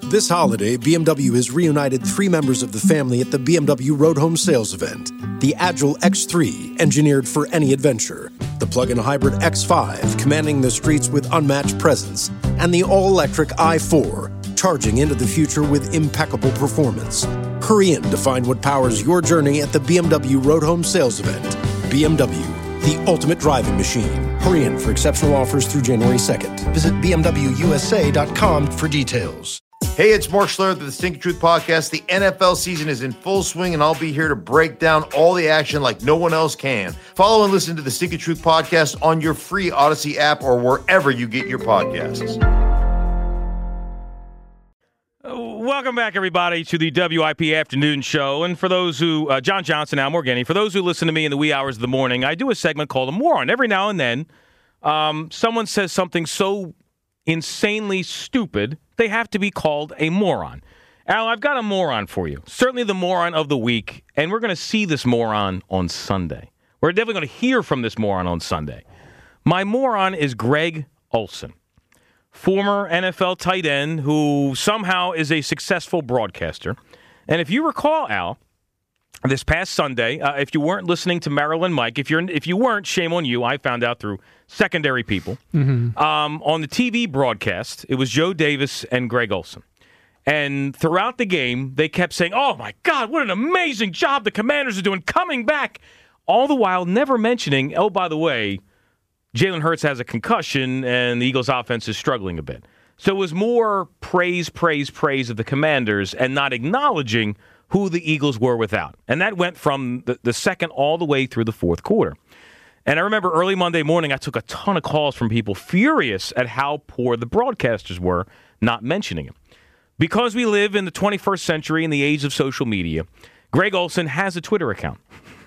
This holiday, BMW has reunited 3 members of the family at the BMW Road Home Sales event. The Agile X3, engineered for any adventure. The plug-in hybrid X5, commanding the streets with unmatched presence. And the all-electric i4, charging into the future with impeccable performance. Hurry in to find what powers your journey at the BMW Road Home Sales event. BMW, the ultimate driving machine. Hurry in for exceptional offers through January 2nd. Visit BMWUSA.com for details. Hey, it's Mark Schlereth of the Stinky Truth Podcast. The NFL season is in full swing, and I'll be here to break down all the action like no one else can. Follow and listen to the Stinky Truth Podcast on your free Odyssey app or wherever you get your podcasts. Welcome back, everybody, to the WIP Afternoon Show. And for those who, John Johnson, Al Morgani, for those who listen to me in the wee hours of the morning, I do a segment called A Moron. Every now and then, someone says something so insanely stupid, they have to be called a moron. Al, I've got a moron for you. Certainly the moron of the week, and we're going to see this moron on Sunday. We're definitely going to hear from this moron on Sunday. My moron is Greg Olsen, former NFL tight end who somehow is a successful broadcaster. And if you recall, Al, this past Sunday, if you weren't listening to Marilyn Mike, if you weren't, shame on you. I found out through secondary people. On the TV broadcast, it was Joe Davis and Greg Olsen. And throughout the game, they kept saying, oh, my God, what an amazing job the Commanders are doing coming back. All the while never mentioning, oh, by the way, Jalen Hurts has a concussion and the Eagles' offense is struggling a bit. So it was more praise of the Commanders and not acknowledging who the Eagles were without. And that went from the second all the way through the fourth quarter. And I remember early Monday morning, I took a ton of calls from people furious at how poor the broadcasters were not mentioning him. Because we live in the 21st century in the age of social media, Greg Olsen has a Twitter account.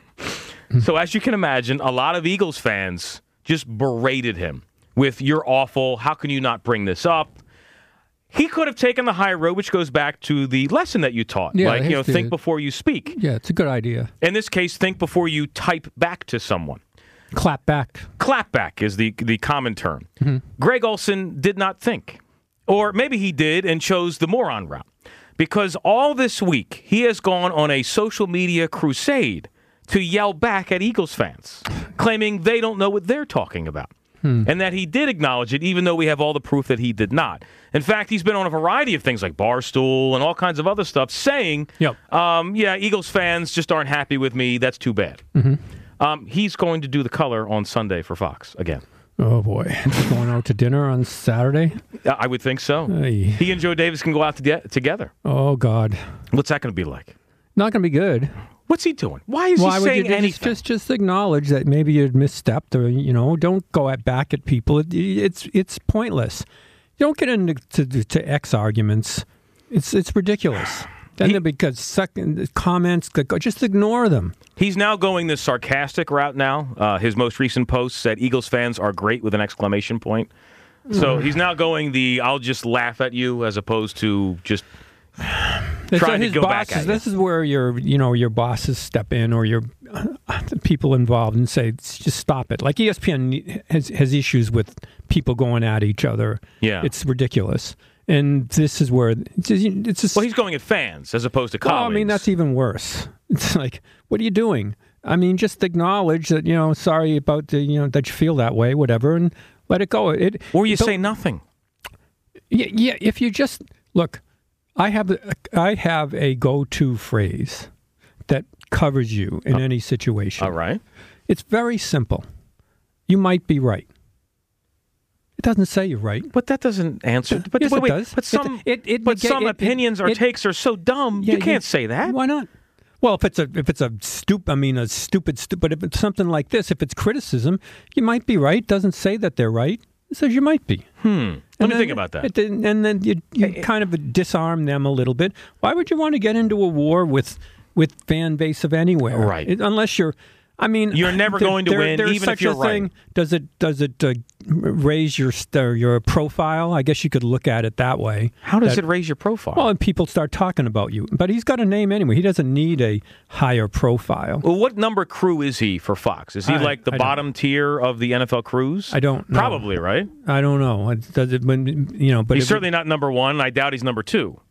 So as you can imagine, a lot of Eagles fans just berated him with, you're awful, how can you not bring this up? He could have taken the high road, which goes back to the lesson that you taught. Yeah, think before you speak. Yeah, it's a good idea. In this case, think before you type back to someone. Clap back. Clap back is the common term. Mm-hmm. Greg Olsen did not think. Or maybe he did and chose the moron route. Because all this week, he has gone on a social media crusade to yell back at Eagles fans, claiming they don't know what they're talking about. And that he did acknowledge it, even though we have all the proof that he did not. In fact, he's been on a variety of things like Barstool and all kinds of other stuff saying, Eagles fans just aren't happy with me. That's too bad. Mm-hmm. He's going to do the color on Sunday for Fox again. Oh, boy. Going out to dinner on Saturday? I would think so. Hey. He and Joe Davis can go out together. Oh, God. What's that going to be like? Not going to be good. What's he doing? Why is he saying anything? Just acknowledge that maybe you'd misstepped, or don't go back at people. It's pointless. You don't get into X arguments. It's ridiculous. Then because second comments, just ignore them. He's now going this sarcastic route now. His most recent post said Eagles fans are great with an exclamation point. So he's now going the I'll just laugh at you as opposed to just trying to go back at you. This is where your bosses step in or your people involved and say, just stop it. Like ESPN has issues with people going at each other. Yeah. It's ridiculous. And this is where it's just... Well, he's going at fans as opposed to colleagues. Well, I mean, that's even worse. It's like, what are you doing? I mean, just acknowledge that, sorry about that you feel that way, whatever, and let it go. Or you say nothing. Yeah, if you just... Look, I have a go-to phrase that covers you in any situation. All right. It's very simple. You might be right. It doesn't say you're right. But that doesn't answer. But yes, wait, it does. But some opinions or takes are so dumb. You can't say that. Why not? Well, if it's a stupid. But if it's something like this, if it's criticism, you might be right. It doesn't say that they're right. It says you might be. Let me think about that. And then you kind of disarm them a little bit. Why would you want to get into a war with fan base of anywhere? Right. Unless you're. I mean, you're never going to win, even if you're right. Does it raise your profile? I guess you could look at it that way. How does it raise your profile? Well, people start talking about you. But he's got a name anyway. He doesn't need a higher profile. Well, what number crew is he for Fox? Is he like the bottom tier of the NFL crews? I don't know. Probably, right? I don't know. Does it? But he's certainly not number one. I doubt he's number two.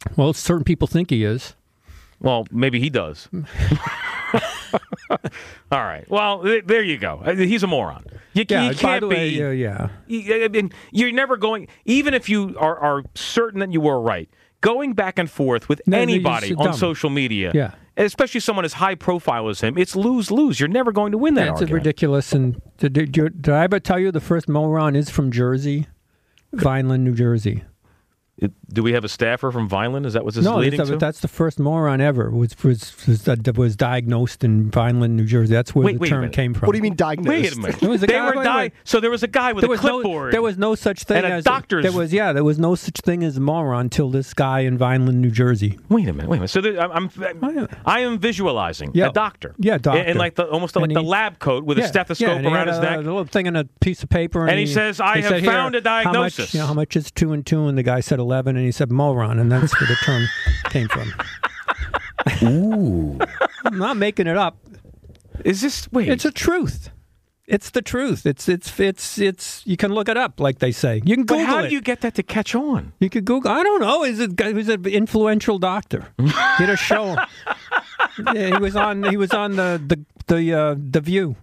Well, certain people think he is. Well, maybe he does. All right. Well, there you go. He's a moron. You can't by the be. way, yeah. I mean, you're never going. Even if you are certain that you were right, going back and forth with anybody on social media, especially someone as high profile as him, it's lose-lose. You're never going to win that argument. It's ridiculous. And did I ever tell you the first moron is from Jersey, Vineland, New Jersey? Do we have a staffer from Vineland? Is that what this is leading to? No, that's the first moron ever. Was diagnosed in Vineland, New Jersey. That's where the term came from. What do you mean diagnosed? Wait a minute. So there was a guy with a clipboard. There was no such thing as doctor's. There was no such thing as moron until this guy in Vineland, New Jersey. Wait a minute. So I am visualizing a doctor. Yeah, doctor. And almost like the lab coat with a stethoscope around his neck. A little thing on a piece of paper. And he says, I have found a diagnosis. How much is 2 and 2? And the guy said 11, and he said moron, and that's where the term came from. Ooh. I'm not making it up. Is this, wait. It's the truth. It's the truth. It's. You can look it up, like they say. You can Google it. But how do you get that to catch on? You could Google. I don't know. He's an influential doctor. He had a show. Yeah, he was on the View.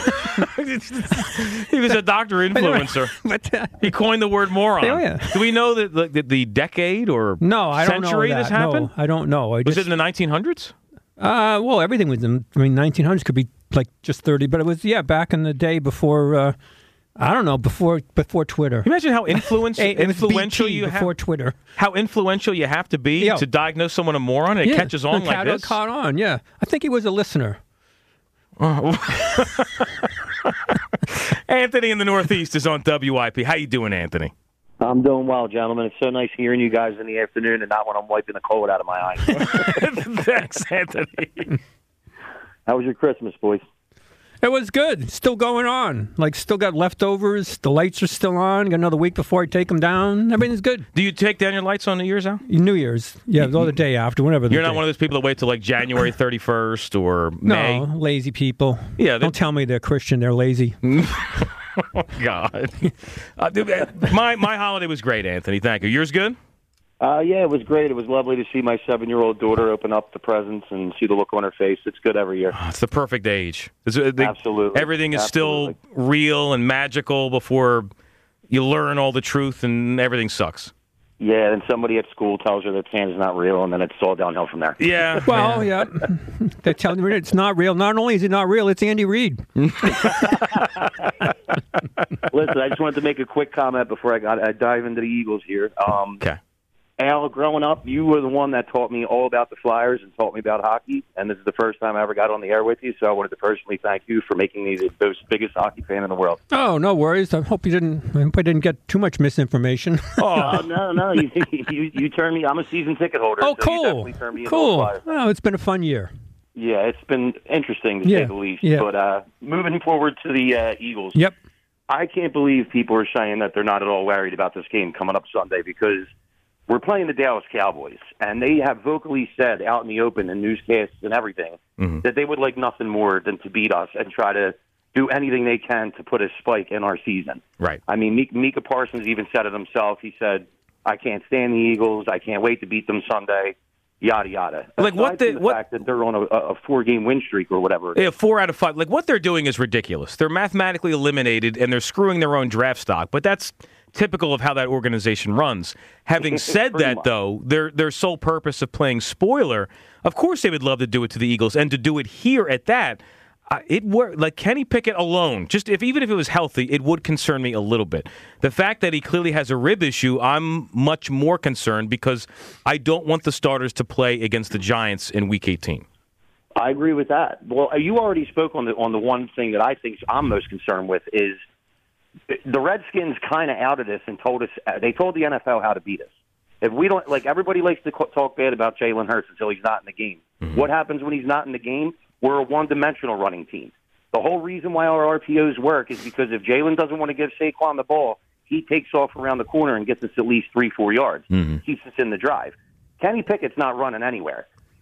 He was a doctor influencer. He coined the word moron. Yeah. Do we know that the decade or century this happened? No, I don't know. Was it in the 1900s? Well, everything was in. 1900s could be like just 30, but it was back in the day before. I don't know, before Twitter. Imagine how influential you have before Twitter. How influential you have to be to diagnose someone a moron, and it catches on like this. Caught on. Yeah, I think he was a listener. Anthony in the Northeast is on WIP. How you doing, Anthony? I'm doing well, gentlemen. It's so nice hearing you guys in the afternoon and not when I'm wiping the cold out of my eyes. Thanks, Anthony. How was your Christmas, boys? It was good. Still going on. Still got leftovers. The lights are still on. Got another week before I take them down. Everything's good. Do you take down your lights on New Year's, Al? New Year's. Yeah, or the day after, whenever. You're not one of those people that wait till January 31st or May? No, lazy people. Yeah, don't tell me they're Christian. They're lazy. Oh, God. My holiday was great, Anthony. Thank you. Yours good? Yeah, it was great. It was lovely to see my 7-year-old daughter open up the presents and see the look on her face. It's good every year. Oh, it's the perfect age. Absolutely. Everything is still real and magical before you learn all the truth and everything sucks. Yeah, and somebody at school tells her that Santa's not real, and then it's all downhill from there. Yeah. Well, yeah. They're telling her it's not real. Not only is it not real, it's Andy Reid. Listen, I just wanted to make a quick comment before I dive into the Eagles here. Okay. Al, growing up, you were the one that taught me all about the Flyers and taught me about hockey, and this is the first time I ever got on the air with you, so I wanted to personally thank you for making me the biggest hockey fan in the world. Oh, no worries. I hope I didn't get too much misinformation. Oh, no. You turned me. I'm a season ticket holder. Oh, so cool. You definitely turned me into cool. a Flyer. Oh, it's been a fun year. Yeah, it's been interesting to say the least. Yeah. But moving forward to the Eagles. Yep. I can't believe people are saying that they're not at all worried about this game coming up Sunday because we're playing the Dallas Cowboys, and they have vocally said out in the open in newscasts and everything that they would like nothing more than to beat us and try to do anything they can to put a spike in our season. Right. I mean, Micah Parsons even said it himself. He said, I can't stand the Eagles. I can't wait to beat them Sunday. Yada, yada. Aside from the fact that they're on a 4-game win streak or whatever. Yeah, 4 out of 5. What they're doing is ridiculous. They're mathematically eliminated, and they're screwing their own draft stock. But that's typical of how that organization runs. Having said that, though, their sole purpose of playing spoiler, of course they would love to do it to the Eagles, and to do it here at that, it worked. Kenny Pickett alone, even if it was healthy, it would concern me a little bit. The fact that he clearly has a rib issue, I'm much more concerned because I don't want the starters to play against the Giants in Week 18. I agree with that. Well, you already spoke on the one thing that I think I'm most concerned with is the Redskins kind of out of this and told the NFL how to beat us. If we don't, everybody likes to talk bad about Jalen Hurts until he's not in the game. Mm-hmm. What happens when he's not in the game? We're a one-dimensional running team. The whole reason why our RPOs work is because if Jalen doesn't want to give Saquon the ball, he takes off around the corner and gets us at least 3-4 yards. Mm-hmm. Keeps us in the drive. Kenny Pickett's not running anywhere.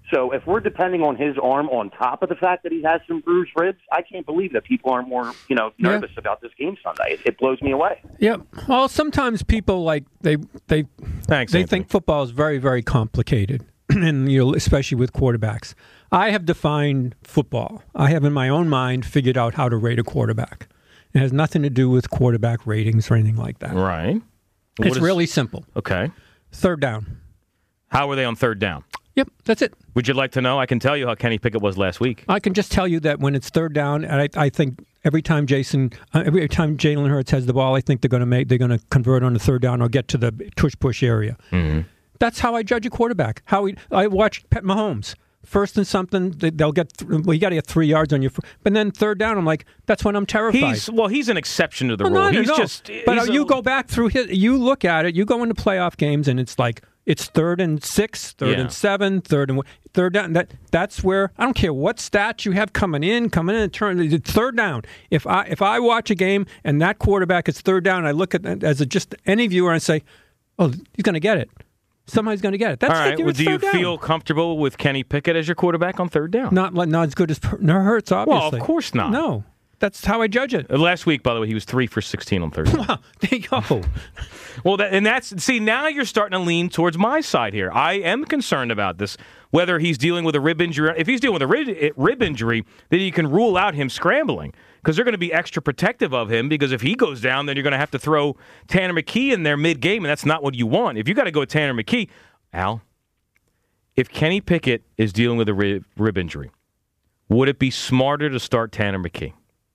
So if we're depending on his arm on top of the fact that he has some bruised ribs, I can't believe that people aren't more, nervous about this game Sunday. It blows me away. Yeah. Well, sometimes people they think football is very, very complicated, and especially with quarterbacks. I have defined football. I have in my own mind figured out how to rate a quarterback. It has nothing to do with quarterback ratings or anything like that. Right. It's really simple. Okay. Third down. How were they on third down? Yep, that's it. Would you like to know? I can tell you how Kenny Pickett was last week. I can just tell you that when it's third down, and I think every time Jalen Hurts has the ball, I think they're going to convert on the third down or get to the push area. Mm-hmm. That's how I judge a quarterback. I watched Pat Mahomes. First and something, they'll get. You got to get 3 yards on your. But then third down, I'm like, that's when I'm terrified. He's an exception to the rule. No. But you go back through you look at it. You go into playoff games, and it's like it's 3rd and 6, 3rd and 7, third down. That's where I don't care what stats you have coming in and turn. Third down. If I watch a game and that quarterback is third down, I look at it as just any viewer and say, oh, he's going to get it. Somebody's going to get it. That's all right. Well, do you feel comfortable with Kenny Pickett as your quarterback on third down? Not as good as Hurts, obviously. Well, of course not. No. That's how I judge it. Last week, by the way, he was 3 for 16 on third down. Wow, there you go. Well, now you're starting to lean towards my side here. I am concerned about this, whether he's dealing with a rib injury. If he's dealing with a rib injury, then you can rule out him scrambling because they're going to be extra protective of him because if he goes down, then you're going to have to throw Tanner McKee in there mid-game, and that's not what you want. If you got to go with Tanner McKee, Al, if Kenny Pickett is dealing with a rib injury, would it be smarter to start Tanner McKee?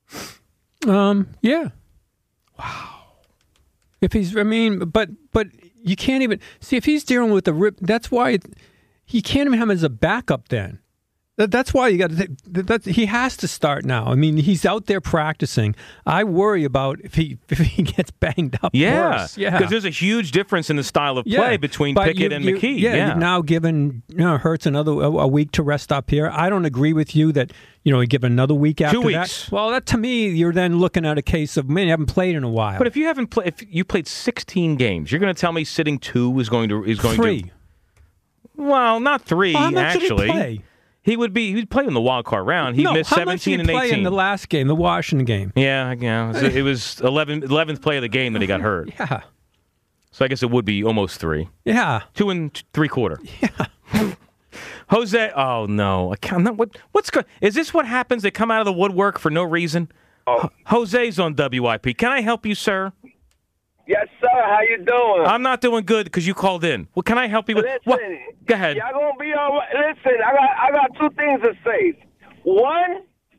Yeah. Wow. If he's, but you can't even see if he's dealing with a rib. That's why you can't even have him as a backup. Then that's why you got to. He has to start now. I mean, he's out there practicing. I worry about if he gets banged up. Yeah, because there's a huge difference in the style of play between Pickett and McKee. You've now given Hurts a week to rest up here. I don't agree with you that you give another week after 2 weeks. That. Well, that to me, you're then looking at a case of you haven't played in a while. But if you haven't played, if you played 16 games, you're going to tell me sitting 2 is going to 3. Well, not 3 how much actually. Did he play? He'd play in the wild card round. He missed 17 and 18. How much did he play in the last game, the Washington game? Yeah. It was 11th play of the game that he got hurt. Yeah. So I guess it would be almost 3. Yeah. 2 3/4. Yeah. Jose, oh no! I can't. What's good? Is this what happens? They come out of the woodwork for no reason. Oh. Jose's on WIP. Can I help you, sir? Yes, sir. How you doing? I'm not doing good because you called in. Well, can I help you with? What? Go ahead. Y'all gonna be all right. Listen, I got 2 things to say. One,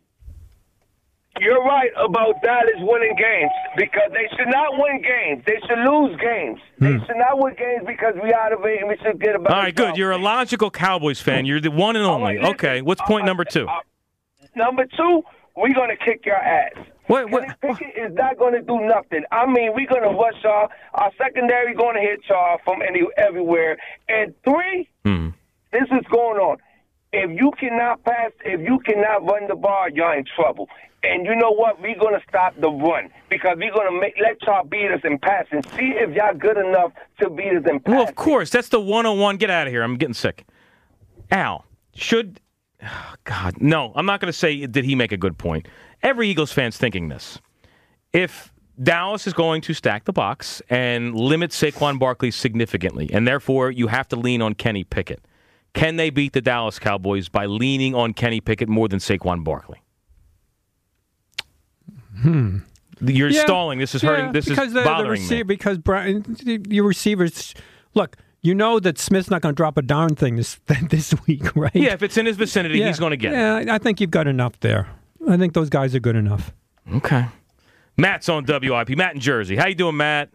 you're right about Dallas winning games because they should not win games. They should lose games. They should not win games because we out of it and we should get about. All right, good. You're a logical Cowboys fan. You're the one and only. Right, okay, what's point number 2? Number 2, we're gonna kick your ass. What? Kenny Pickett is not going to do nothing. I mean, we're going to rush y'all. Our secondary going to hit y'all from everywhere. And 3, this is going on. If you cannot pass, if you cannot run the ball, y'all in trouble. And you know what? We're going to stop the run because we're going to let y'all beat us in passing. See if y'all good enough to beat us in passing. Well, of course. That's the 101. Get out of here. I'm getting sick. Al, should... Oh, God, no. I'm not going to say did he make a good point. Every Eagles fan's thinking this. If Dallas is going to stack the box and limit Saquon Barkley significantly, and therefore you have to lean on Kenny Pickett, can they beat the Dallas Cowboys by leaning on Kenny Pickett more than Saquon Barkley? You're stalling. This is hurting. This is bothering me. Because your receivers, look, you know that Smith's not going to drop a darn thing this week, right? Yeah, if it's in his vicinity, he's going to get it. Yeah, I think you've got enough there. I think those guys are good enough. Okay. Matt's on WIP. Matt in Jersey. How you doing, Matt?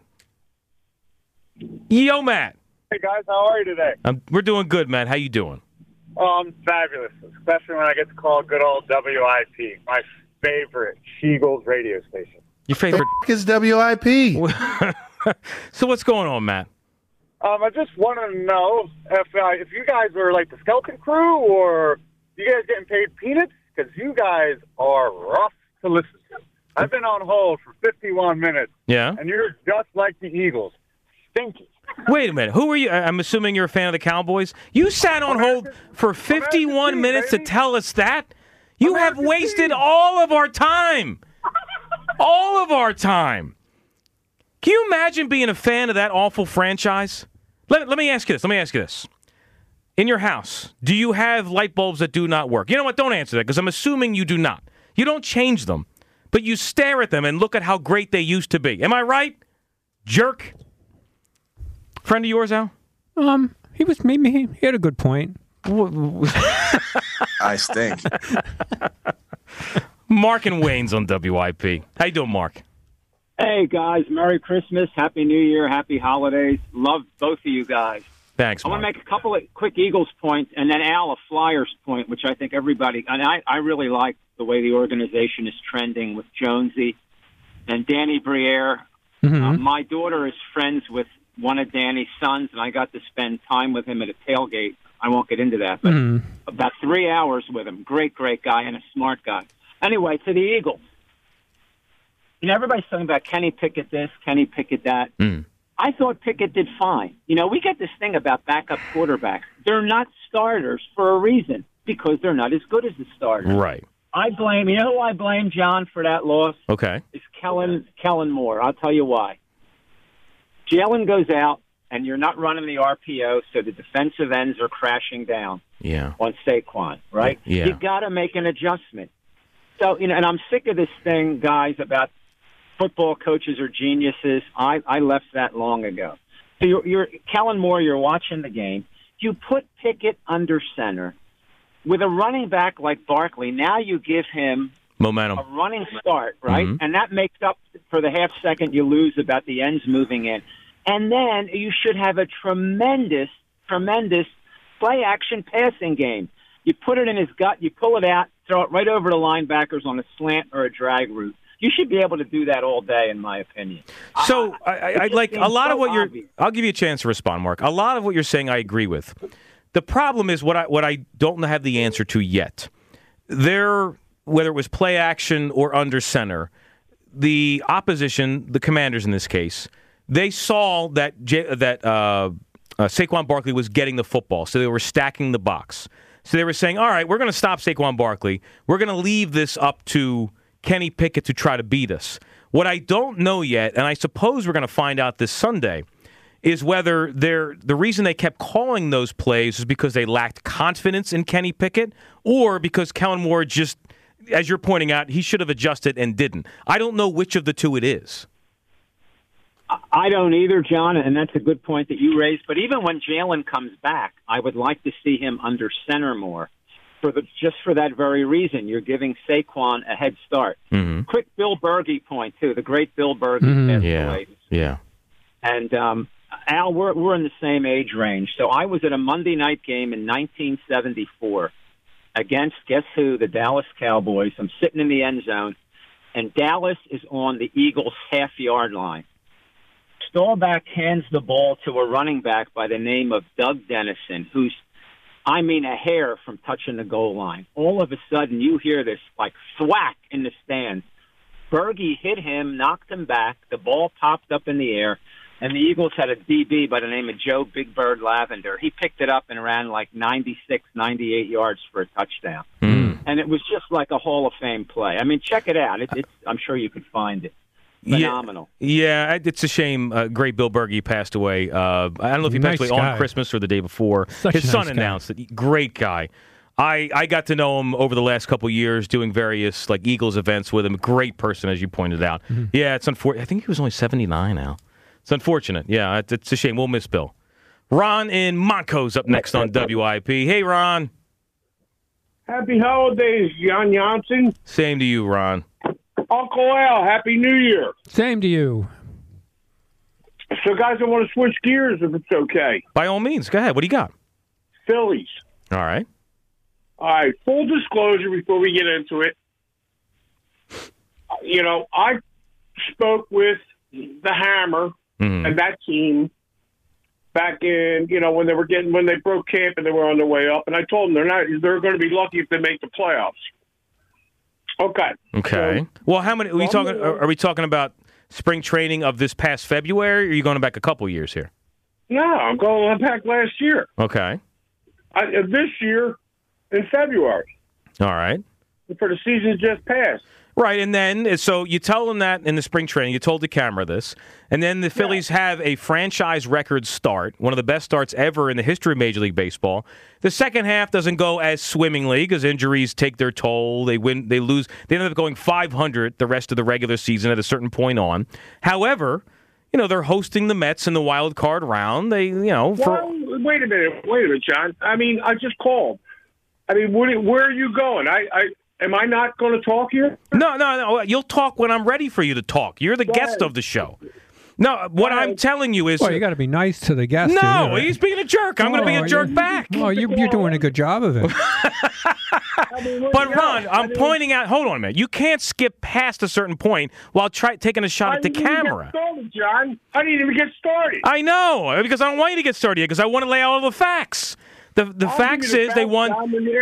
Yo, Matt. Hey, guys. How are you today? We're doing good, Matt. How you doing? Oh, I'm fabulous, especially when I get to call good old WIP, my favorite Eagles radio station. Your favorite is WIP. So what's going on, Matt? I just want to know if you guys are like the skeleton crew or you guys getting paid peanuts because you guys are rough to listen to. I've been on hold for 51 minutes. Yeah. And you're just like the Eagles. Stinky. Wait a minute. Who are you? I'm assuming you're a fan of the Cowboys. You sat on hold for 51 minutes to tell us that? You have wasted all of our time. All of our time. Can you imagine being a fan of that awful franchise? Let me ask you this. In your house, do you have light bulbs that do not work? You know what? Don't answer that because I'm assuming you do not. You don't change them, but you stare at them and look at how great they used to be. Am I right? Jerk. Friend of yours, Al? He had a good point. I stink. Mark and Wayne's on WIP. How you doing, Mark? Hey, guys. Merry Christmas. Happy New Year. Happy holidays. Love both of you guys. Thanks, I Mark. want to make a couple of quick Eagles points, and then Al, a Flyers point, which I think everybody – and I really like the way the organization is trending with Jonesy and Danny Briere. Mm-hmm. My daughter is friends with one of Danny's sons, and I got to spend time with him at a tailgate. I won't get into that, but about 3 hours with him. Great, great guy and a smart guy. Anyway, to the Eagles. You know, everybody's talking about Kenny Pickett this, Kenny Pickett that. I thought Pickett did fine. You know, we get this thing about backup quarterbacks. They're not starters for a reason, because they're not as good as the starters. Right. You know who I blame, John, for that loss? Okay. It's Kellen Moore. I'll tell you why. Jalen goes out, and you're not running the RPO, so the defensive ends are crashing down on Saquon, right? Yeah. You've got to make an adjustment. So, you know, and I'm sick of this thing, guys, about football coaches are geniuses. I left that long ago. So you're Kellen Moore, you're watching the game. You put Pickett under center. With a running back like Barkley, now you give him momentum, a running start, right? Mm-hmm. And that makes up for the half second you lose about the ends moving in. And then you should have a tremendous play-action passing game. You put it in his gut, you pull it out, throw it right over the linebackers on a slant or a drag route. You should be able to do that all day, in my opinion. So I'd like a lot of what you're. obvious. I'll give you a chance to respond, Mark. A lot of what you're saying, I agree with. The problem is what I don't have the answer to yet. Whether it was play action or under center, the opposition, the Commanders in this case, they saw that Saquon Barkley was getting the football, so they were stacking the box. So they were saying, all right, we're going to stop Saquon Barkley. We're going to leave this up to Kenny Pickett to try to beat us. What I don't know yet, and I suppose we're going to find out this Sunday, is whether the reason they kept calling those plays is because they lacked confidence in Kenny Pickett, or because Kellen Moore just, as you're pointing out, he should have adjusted and didn't. I don't know which of the two it is. I don't either, John, and that's a good point that you raised. But even when Jalen comes back, I would like to see him under center more, just for that very reason. You're giving Saquon a head start. Mm-hmm. Quick Bill Bergey point, too, the great Bill Bergey. Yeah. And, Al, we're in the same age range. So I was at a Monday night game in 1974 against, guess who, the Dallas Cowboys. I'm sitting in the end zone, and Dallas is on the Eagles' half-yard line. Staubach hands the ball to a running back by the name of Doug Dennison, who's, a hair from touching the goal line. All of a sudden, you hear this, like, thwack in the stands. Bergey hit him, knocked him back. The ball popped up in the air, and the Eagles had a DB by the name of Joe Big Bird Lavender. He picked it up and ran like 96, 98 yards for a touchdown. And it was just like a Hall of Fame play. I mean, check it out. I'm sure you could find it. Phenomenal. Yeah, it's a shame. Great Bill Bergey passed away. I don't know if he passed away on Christmas or the day before. His son announced it. Great guy. I got to know him over the last couple of years doing various like Eagles events with him. Great person, as you pointed out. Mm-hmm. Yeah, it's unfortunate. I think he was only 79 now. It's unfortunate. Yeah, it's a shame. We'll miss Bill. Ron in Monco's up next on WIP. Hey, Ron. Happy holidays, John Johnson. Same to you, Ron. Uncle Al, Happy New Year. Same to you. So, guys, I want to switch gears if it's okay. By all means. Go ahead. What do you got? Phillies. All right. All right. Full disclosure before we get into it. You know, I spoke with the Hammer and that team back in, when they broke camp and they were on their way up. And I told them they're going to be lucky if they make the playoffs. Okay. So, well, how many are we talking? Are we talking about spring training of this past February, or are you going back a couple years here? No, I'm going back last year. Okay. This year in February. All right. For the season just passed. Right, and then, so you tell them that in the spring training, you told the camera this, and then the Phillies have a franchise record start, one of the best starts ever in the history of Major League Baseball. The second half doesn't go as swimmingly because injuries take their toll. They win, they lose. They end up going 500 the rest of the regular season at a certain point on. However, they're hosting the Mets in the wild card round. They, Well, wait a minute, John. I mean, I just called. I mean, where are you going? Am I not going to talk here? No. You'll talk when I'm ready for you to talk. You're the guest of the show. No, what I'm telling you is... Well, you got to be nice to the guest. No, he's being a jerk. I'm going to be a jerk back. Well, you're doing a good job of it. But, Ron, I'm pointing out... Hold on a minute. You can't skip past a certain point while taking a shot at the camera. Get started, John. I didn't even get started. I know, because I don't want you to get started yet, because I want to lay out all the facts. The facts is they won.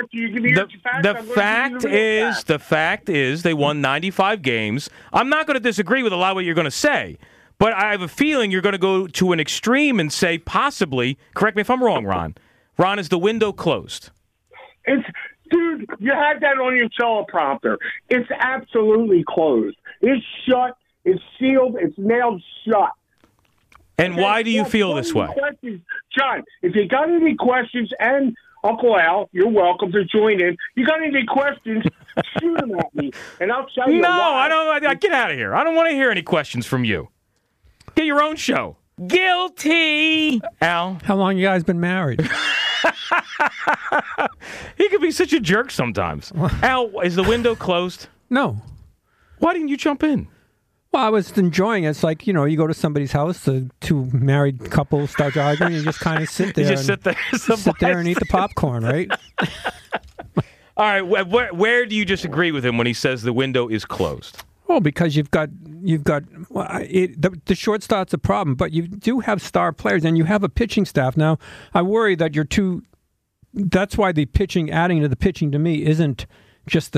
The fact is they won 95 games. I'm not going to disagree with a lot of what you're going to say, but I have a feeling you're going to go to an extreme and say possibly. Correct me if I'm wrong, Ron. Ron, is the window closed? Dude, you had that on your teleprompter. It's absolutely closed. It's shut. It's sealed. It's nailed shut. And why do you feel this way? John, if you got any questions, and Uncle Al, you're welcome to join in. You got any questions, shoot them at me, and I'll tell you why. I don't. Get out of here. I don't want to hear any questions from you. Get your own show. Guilty. Al. How long you guys been married? He could be such a jerk sometimes. Al, is the window closed? No. Why didn't you jump in? Well, I was enjoying it. It's like, you go to somebody's house, the two married couples start arguing, you just kind of sit there. Sit there and eat the popcorn, right? All right, where do you disagree with him when he says the window is closed? Well, because you've got the shortstop's a problem, but you do have star players and you have a pitching staff. Now, I worry that that's why the pitching, adding to the pitching to me isn't just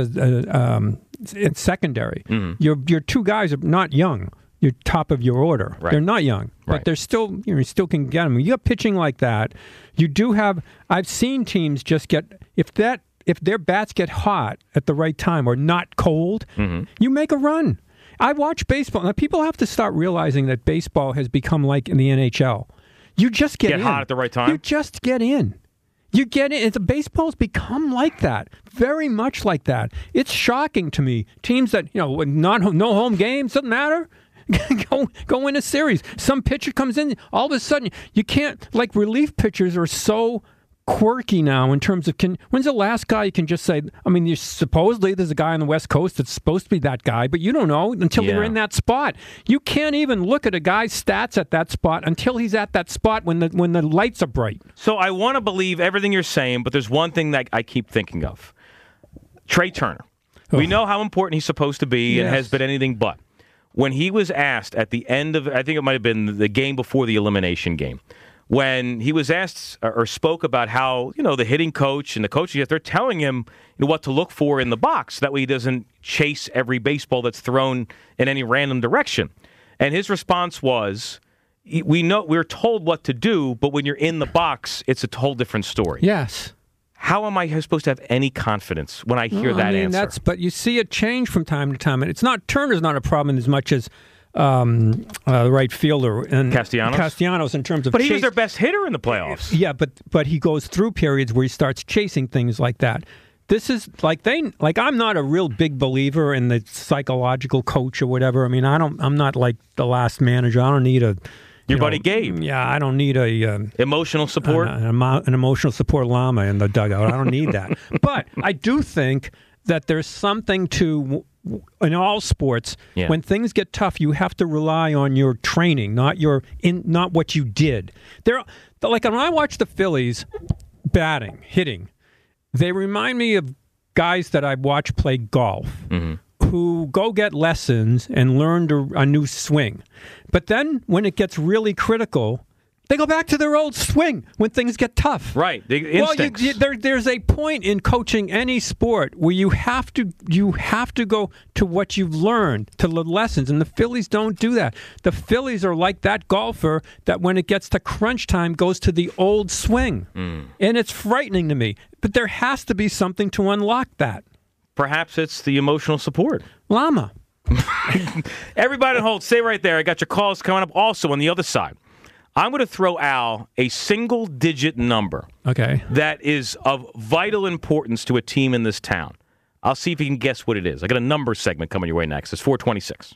it's secondary. Mm-hmm. Your two guys are not young. You're top of your order. Right. They're not young, but they're still you still can get them. You got pitching like that. You do have. I've seen teams just get if their bats get hot at the right time or not cold, you make a run. I watch baseball. Now, people have to start realizing that baseball has become like in the NHL. You just get in. Hot at the right time. You just get in. You get it. Baseball's become like that, very much like that. It's shocking to me. Teams that no home games doesn't matter. go win a series. Some pitcher comes in, all of a sudden you can't. Like relief pitchers are so quirky now in terms of when's the last guy you can just say? I mean, supposedly there's a guy on the West Coast that's supposed to be that guy, but you don't know until you're in that spot. You can't even look at a guy's stats at that spot until he's at that spot when the lights are bright. So I want to believe everything you're saying, but there's one thing that I keep thinking of. Trey Turner. We know how important he's supposed to be and has been anything but. When he was asked at the end of, I think it might have been the game before the elimination game, when he was asked or spoke about how, the hitting coach and the coaching, they're telling him what to look for in the box. That way he doesn't chase every baseball that's thrown in any random direction. And his response was, we're told what to do, but when you're in the box, it's a whole different story. Yes. How am I supposed to have any confidence when I hear that answer? But you see it change from time to time. And Turner's not a problem as much as the right fielder and Castellanos in terms of he was their best hitter in the playoffs. Yeah, but he goes through periods where he starts chasing things like that. This is I'm not a real big believer in the psychological coach or whatever. I mean, I'm not like the last manager. I don't need your buddy Gabe. Yeah, I don't need emotional support. An emotional support llama in the dugout. I don't need that. But I do think that there's something to. In all sports, when things get tough, you have to rely on your training, not what you did. Like when I watch the Phillies hitting, they remind me of guys that I watch play golf who go get lessons and learn a new swing. But then when it gets really critical, They go back to their old swing when things get tough. Right. The instincts. Well, there's a point in coaching any sport where you have to go to what you've learned, to the lessons, and the Phillies don't do that. The Phillies are like that golfer that when it gets to crunch time goes to the old swing. And it's frightening to me. But there has to be something to unlock that. Perhaps it's the emotional support. Llama. Everybody hold. Stay right there. I got your calls coming up. Also on the other side, I'm going to throw Al a single-digit number that is of vital importance to a team in this town. I'll see if you can guess what it is. I got a number segment coming your way next. It's 426.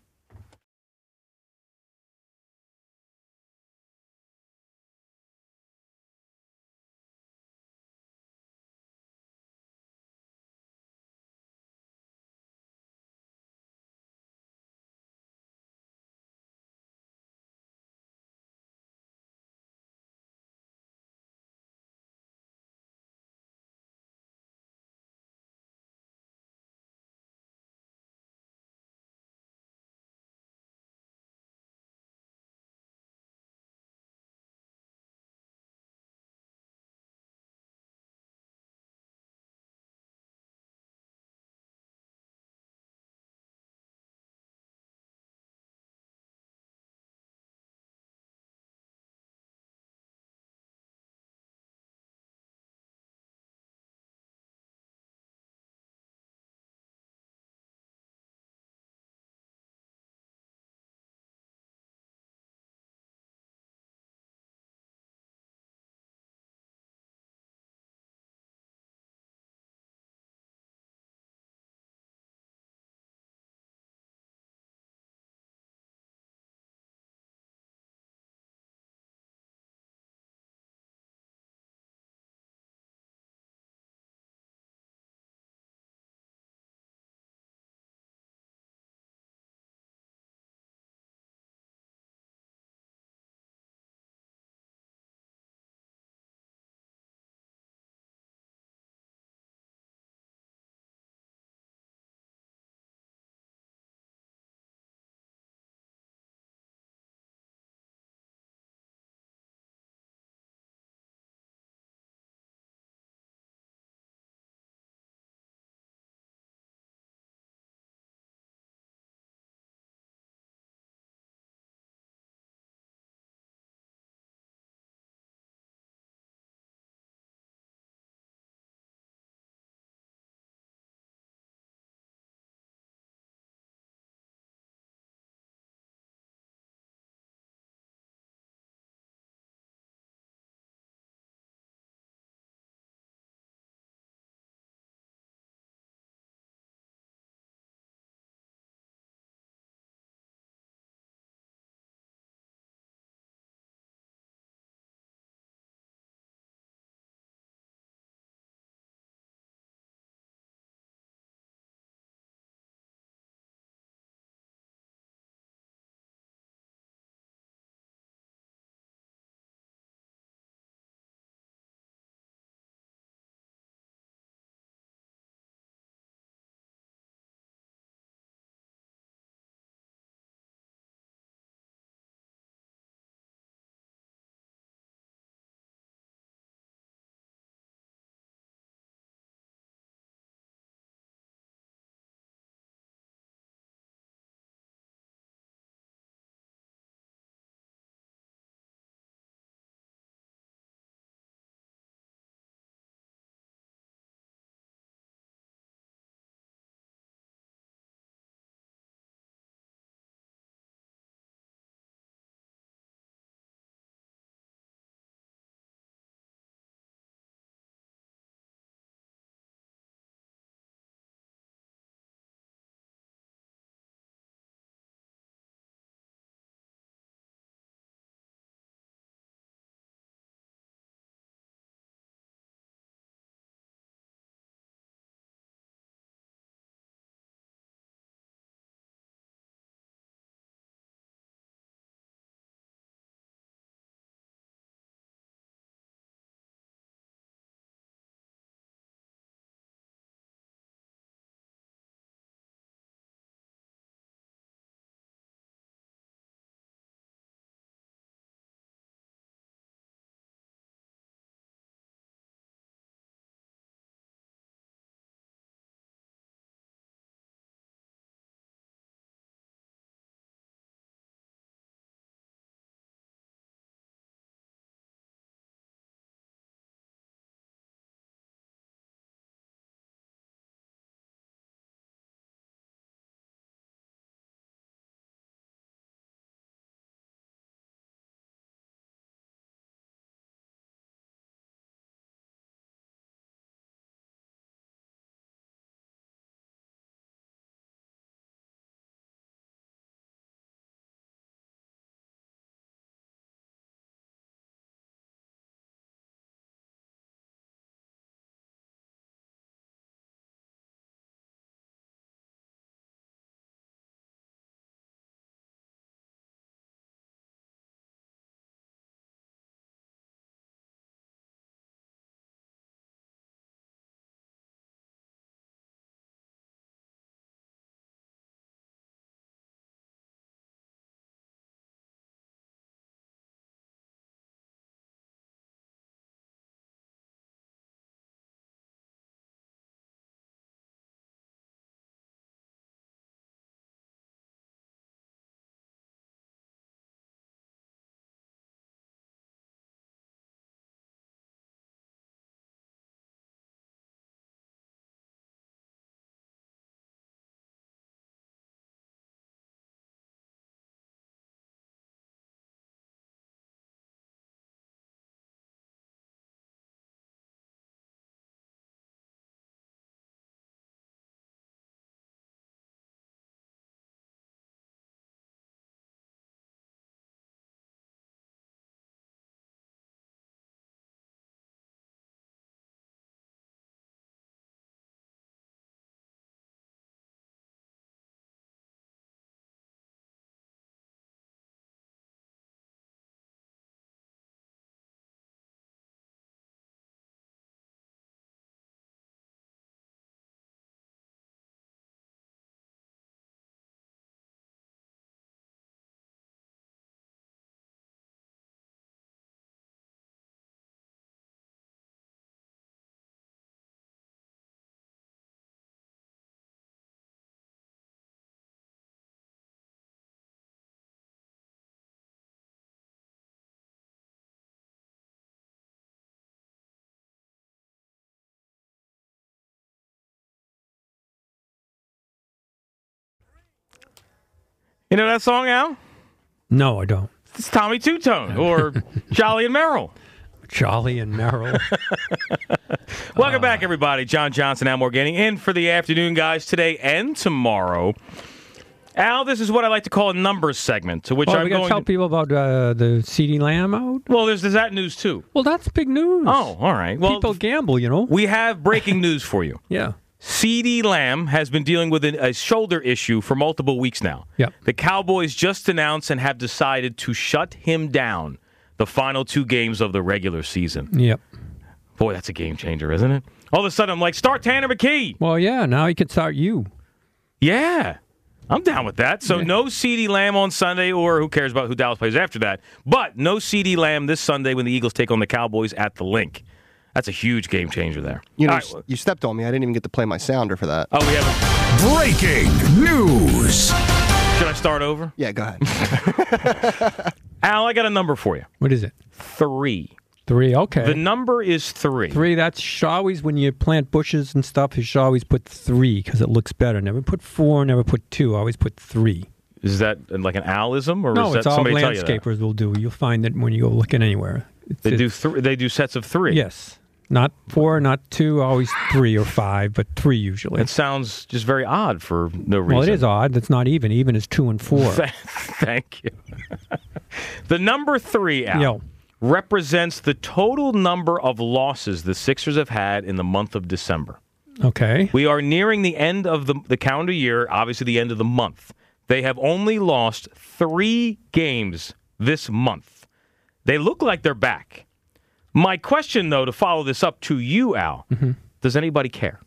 You know that song, Al? No, I don't. It's Tommy Two-Tone or Jolly and Merrill. Jolly and Merrill. Welcome back, everybody. John Johnson, Al Morganti, in for the afternoon, guys, today and tomorrow. Al, this is what I like to call a numbers segment, to which I'm we going to tell people about the CeeDee Lamb out? Well, there's that news, too. Well, that's big news. Oh, all right. Well, people gamble, you know. We have breaking news for you. Yeah. CeeDee Lamb has been dealing with a shoulder issue for multiple weeks now. Yep. The Cowboys just announced and have decided to shut him down the final 2 games of the regular season. Yep. Boy, that's a game changer, isn't it? All of a sudden, I'm like, start Tanner McKee. Well, yeah, now he can start you. Yeah. I'm down with that. So no CeeDee Lamb on Sunday, or who cares about who Dallas plays after that. But no CeeDee Lamb this Sunday when the Eagles take on the Cowboys at the Link. That's a huge game changer there. You know, you stepped on me. I didn't even get to play my sounder for that. Oh, we have breaking news. Should I start over? Yeah, go ahead. Al, I got a number for you. What is it? 3. 3, okay. The number is 3. 3, that's should always, when you plant bushes and stuff, you should always put 3 because it looks better. Never put 4, never put 2. Always put 3. Is that like an Alism? Or no, is that it's all somebody tell you that? landscapers will do. You'll find it when you go looking anywhere. They do sets of 3. Yes. Not 4, not 2, always 3 or 5, but 3 usually. It sounds just very odd for no reason. Well, it is odd. That's not even. Even is 2 and 4. Thank you. The number 3, Al, represents the total number of losses the Sixers have had in the month of December. Okay. We are nearing the end of the calendar year, obviously the end of the month. They have only lost 3 games this month. They look like they're back. My question, though, to follow this up to you, Al, does anybody care?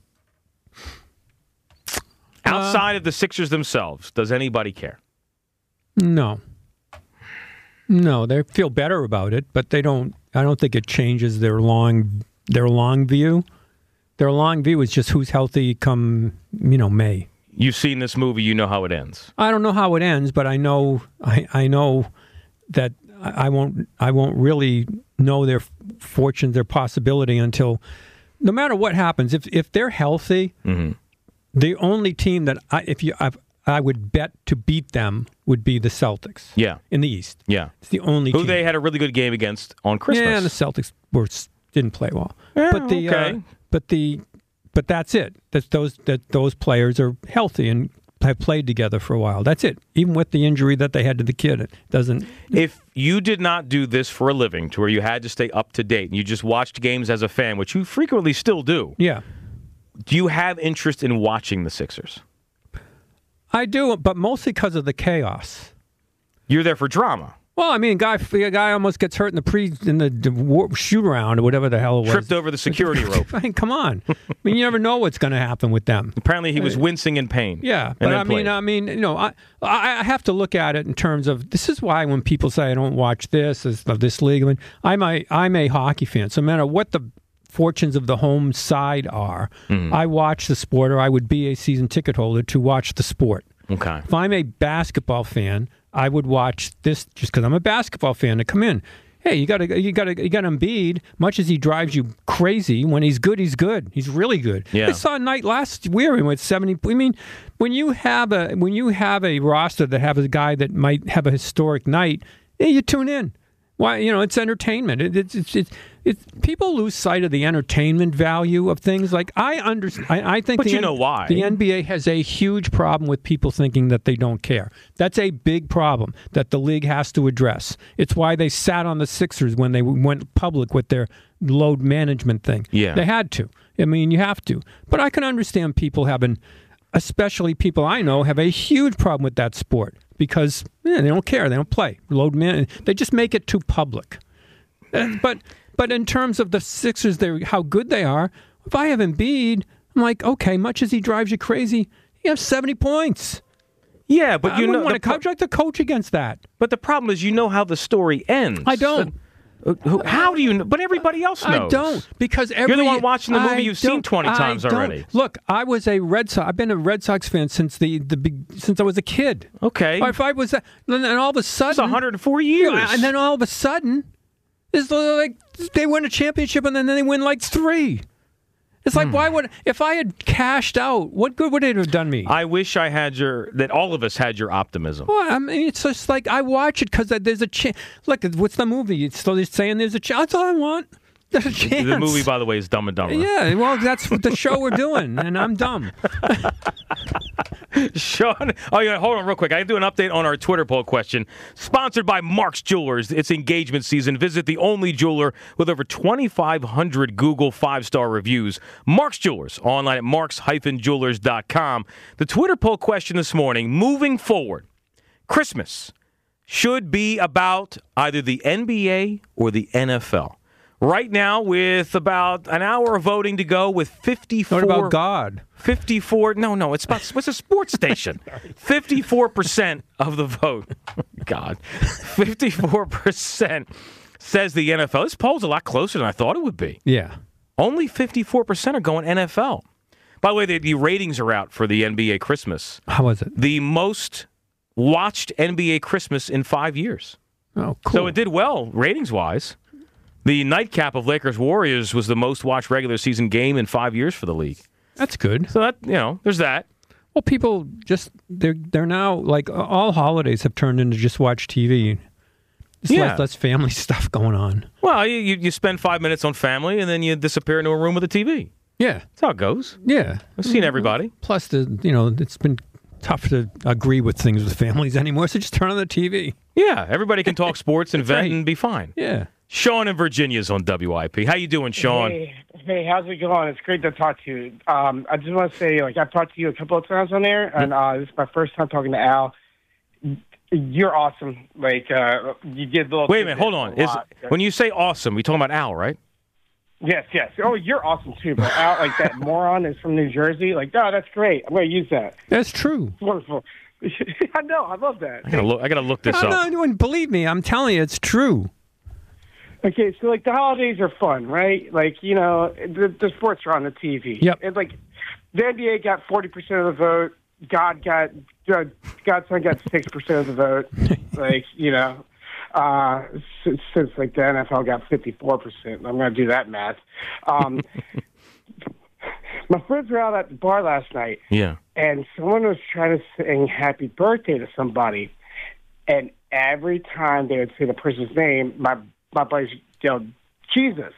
Outside of the Sixers themselves, does anybody care? No. No, they feel better about it, but they don't. I don't think it changes their long view. Their long view is just who's healthy come, May. You've seen this movie, you know how it ends. I don't know how it ends, but I know that I won't really know their fortune, their possibility until, no matter what happens, if they're healthy, the only team that I would bet to beat them would be the Celtics. Yeah, in the East. Yeah, it's the only who team. they had a really good game against on Christmas. Yeah, and the Celtics didn't play well. Yeah, but that's it. Those players are healthy and have played together for a while. That's it. Even with the injury that they had to the kid, it doesn't. If you did not do this for a living, to where you had to stay up to date, and you just watched games as a fan, which you frequently still do. Yeah. Do you have interest in watching the Sixers? I do, but mostly because of the chaos. You're there for drama. Well, I mean, a guy almost gets hurt in the shoot around or whatever the hell it was. Tripped over the security rope. I mean, come on. I mean, you never know what's going to happen with them. Apparently, he was wincing in pain. Yeah, but I have to look at it in terms of, this is why when people say I don't watch this league, I mean, I'm a hockey fan. So no matter what the fortunes of the home side are, I watch the sport, or I would be a season ticket holder to watch the sport. Okay. If I'm a basketball fan, I would watch this just because I'm a basketball fan to come in. Hey, you got Embiid. Much as he drives you crazy, when he's good, he's good. He's really good. Yeah. I saw a night last year with 70. I mean, when you have a roster that has a guy that might have a historic night, you tune in. Why? It's entertainment. It's people lose sight of the entertainment value of things. Like I think, but you know why the NBA has a huge problem with people thinking that they don't care. That's a big problem that the league has to address. It's why they sat on the Sixers when they went public with their load management thing. Yeah, they had to. I mean, you have to. But I can understand people especially people I know, have a huge problem with that sport. Because they don't care, they don't play. They just make it too public. But in terms of the Sixers, how good they are, if I have Embiid, I'm like, okay, much as he drives you crazy, he has 70 points. Yeah, but I wouldn't want to coach against that. But the problem is, how the story ends. I don't. How do you know? But everybody else knows. I don't, because you're the one watching the movie you've seen 20 times already. Look, I was a Red Sox. I've been a Red Sox fan since since I was a kid. Okay. Or if I was, and all of a sudden, it's 104 years, and then all of a sudden, it's like they win a championship and then they win like 3. It's like, why would, if I had cashed out, what good would it have done me? I wish I had that all of us had your optimism. Well, I mean, it's just like, I watch it because there's a chance. Look, what's the movie? It's still saying there's a chance. That's all I want. There's a chance. The movie, by the way, is Dumb and Dumber. Yeah, well, that's what the show we're doing, and I'm dumb. Sean, hold on real quick. I do an update on our Twitter poll question. Sponsored by Mark's Jewelers. It's engagement season. Visit the only jeweler with over 2,500 Google 5-star reviews. Mark's Jewelers, online at marks-jewelers.com. The Twitter poll question this morning, moving forward, Christmas should be about either the NBA or the NFL. Right now, with about an hour of voting to go, with 54. What about God? 54. No, it's a sports station. 54% of the vote. God. 54% says the NFL. This poll's a lot closer than I thought it would be. Yeah. Only 54% are going NFL. By the way, the ratings are out for the NBA Christmas. How was it? The most watched NBA Christmas in 5 years. Oh, cool. So it did well, ratings-wise. The nightcap of Lakers-Warriors was the most watched regular season game in 5 years for the league. That's good. So that, there's that. Well, people just, they're now, like, all holidays have turned into just watch TV. There's less family stuff going on. Well, you spend 5 minutes on family, and then you disappear into a room with a TV. Yeah. That's how it goes. Yeah. I've seen everybody. Plus, it's been tough to agree with things with families anymore, so just turn on the TV. Yeah, everybody can talk sports and vent and be fine. Yeah. Sean in Virginia is on WIP. How you doing, Sean? Hey, how's it going? It's great to talk to you. I just want to say, I've talked to you a couple of times on there, and this is my first time talking to Al. You're awesome. You did little. Wait a minute, hold on. When you say awesome, we talking about Al, right? Yes. Oh, you're awesome too, but Al, that moron is from New Jersey. That's great. I'm going to use that. That's true. It's wonderful. I know. I love that. I gotta look this up. No, believe me, I'm telling you, it's true. Okay, so the holidays are fun, right? The sports are on the TV. Yep. And the NBA got 40% of the vote. Godson got 6% of the vote. Since the NFL got 54%. I'm going to do that math. My friends were out at the bar last night. Yeah. And someone was trying to sing happy birthday to somebody. And every time they would say the person's name, my buddies yelled, Jesus.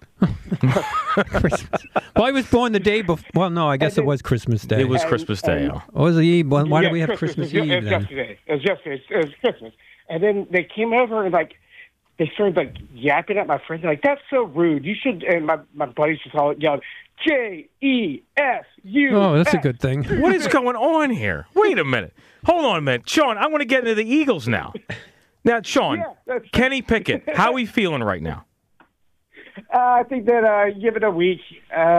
Well, I was born the day before. Well, no, I guess it was Christmas Day. It was Christmas Day. What was the Eve? Why do we have Christmas Eve then? Yesterday. It was Christmas. And then they came over and they started yapping at my friends. They're that's so rude. You should. And my buddies just all yelled, JESU. Oh, that's a good thing. What is going on here? Wait a minute. Hold on a minute. Sean, I want to get into the Eagles now. Now, Sean, Kenny Pickett, how are we feeling right now? I think that give it a week. I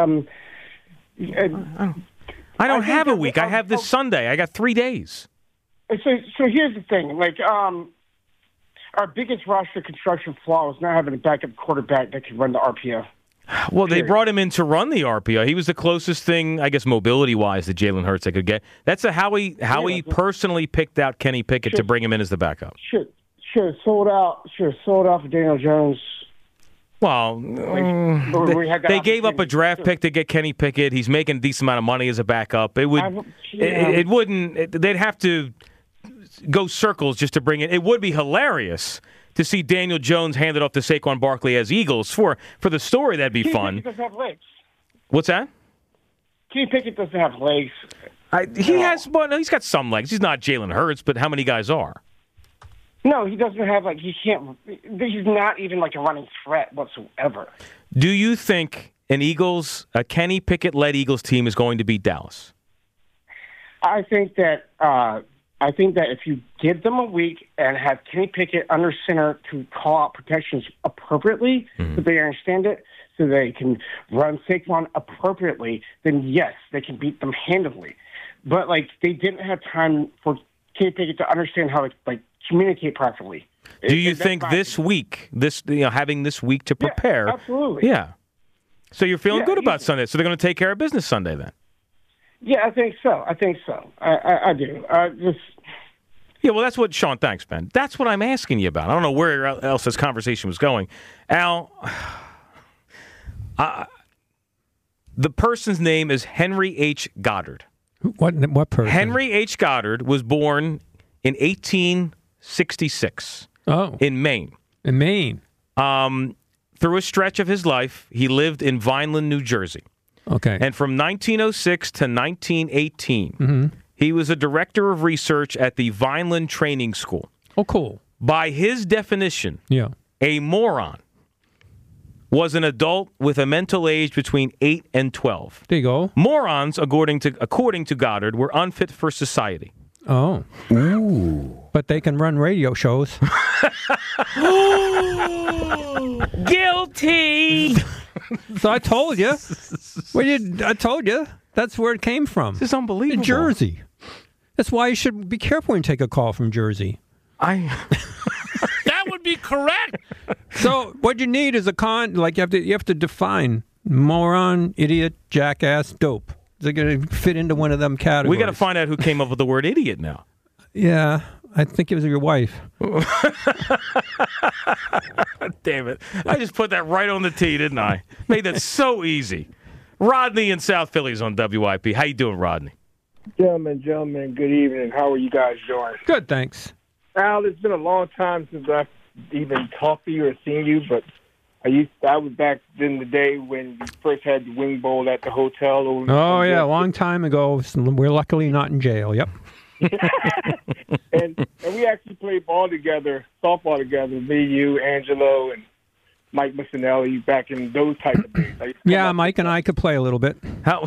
don't have a week. I have this Sunday. I got 3 days. So here's the thing. Our biggest roster construction flaw was not having a backup quarterback that could run the RPO. Well, they brought him in to run the RPO. He was the closest thing, I guess, mobility-wise, that Jalen Hurts they could get. That's how he personally picked out Kenny Pickett to bring him in as the backup. Sure, sold out for Daniel Jones. Well, they gave up a draft pick to get Kenny Pickett. He's making a decent amount of money as a backup. It wouldn't. They'd have to go circles just to bring it. It would be hilarious to see Daniel Jones handed off to Saquon Barkley as Eagles for the story. That'd be fun. Kenny Pickett doesn't have legs. What's that? Kenny Pickett doesn't have legs. He's got some legs. He's not Jalen Hurts, but how many guys are? No, he doesn't have he can't. He's not even a running threat whatsoever. Do you think a Kenny Pickett-led Eagles team is going to beat Dallas? I think that if you give them a week and have Kenny Pickett under center to call out protections appropriately, so they understand it, so they can run Saquon appropriately, then yes, they can beat them handily. But they didn't have time for Kenny Pickett to understand how to communicate properly. Do you think this week, having this week to prepare? Yeah, absolutely. Yeah. So you're feeling good about Sunday. So they're going to take care of business Sunday then? Yeah, I think so. I do. Yeah, well, that's what Sean. Thanks, Ben. That's what I'm asking you about. I don't know where else this conversation was going, Al. The person's name is Henry H. Goddard. What person? Henry H. Goddard was born in 1866 in Maine. In Maine. Through a stretch of his life, he lived in Vineland, New Jersey. Okay. And from 1906 to 1918, he was a director of research at the Vineland Training School. Oh, cool. By his definition, a moron was an adult with a mental age between 8 and 12. There you go. Morons, according to Goddard, were unfit for society. Oh. Ooh. But they can run radio shows. Guilty! So I told you. I told you. That's where it came from. This is unbelievable. Jersey. That's why you should be careful when you take a call from Jersey. That would be correct. So what you need is you have to define moron, idiot, jackass, dope. They're going to fit into one of them categories. We got to find out who came up with the word idiot now. Yeah, I think it was your wife. Damn it. I just put that right on the tee, didn't I? Made that so easy. Rodney in South Philly is on WIP. How you doing, Rodney? Gentlemen, good evening. How are you guys doing? Good, thanks. Al, it's been a long time since I've even talked to you or seen you, but I was back in the day when we first had the wing bowl at the hotel. Oh, yeah, a long time ago. We're luckily not in jail, yep. and we actually played softball together, me, you, Angelo, and Mike Missinelli back in those type of days. Yeah, Mike and I could play a little bit.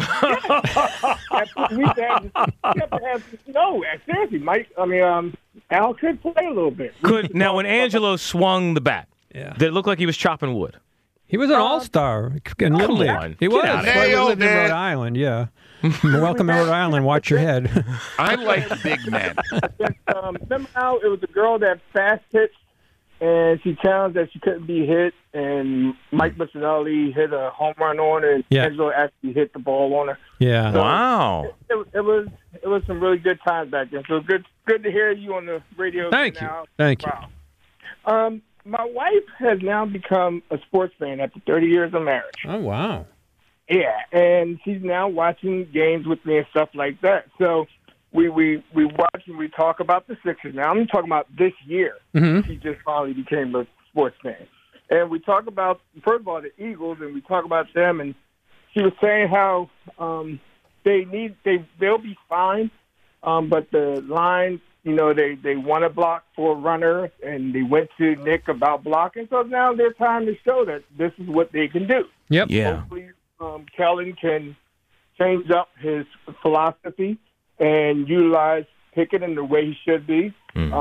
Seriously, Mike, Al could play a little bit. Now, when Angelo swung the bat, did it look like he was chopping wood? He was an all-star in Little League. He was. He lived in Rhode Island, yeah. Welcome to Rhode Island. Watch your head. I like big men. Remember how it was a girl that fast pitched, and she challenged that she couldn't be hit, and Mike Missinelli hit a home run on her, and Angelo actually hit the ball on her. Yeah. So wow. It was some really good times back then. So good to hear you on the radio. Thank now. you. Thank you. Wow. My wife has now become a sports fan after 30 years of marriage. Oh, wow. Yeah, and she's now watching games with me and stuff like that. So we watch and we talk about the Sixers. Now I'm talking about this year. She just finally became a sports fan. And we talk about, first of all, the Eagles, and we talk about them. And she was saying how they'll be fine, but the line, they want to block for a runner, and they went to Nick about blocking. So now their time to show that this is what they can do. Yep. Yeah. Hopefully, Kellen can change up his philosophy and utilize Pickett in the way he should be,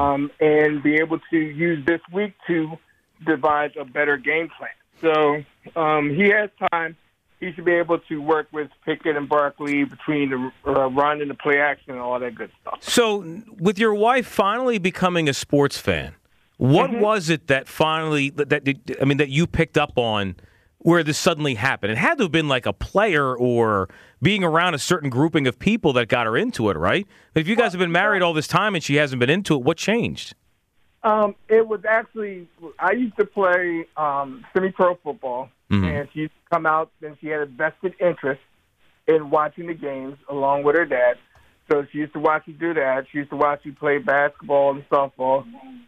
and be able to use this week to devise a better game plan. So he has time. He should be able to work with Pickett and Barkley between the run and the play action and all that good stuff. So with your wife finally becoming a sports fan, what was it that finally that you picked up on where this suddenly happened? It had to have been like a player or being around a certain grouping of people that got her into it, right? But if you guys have been married all this time and she hasn't been into it, what changed? It was actually, I used to play semi-pro football, and she used to come out and she had a vested interest in watching the games along with her dad. So she used to watch me do that. She used to watch me play basketball and softball.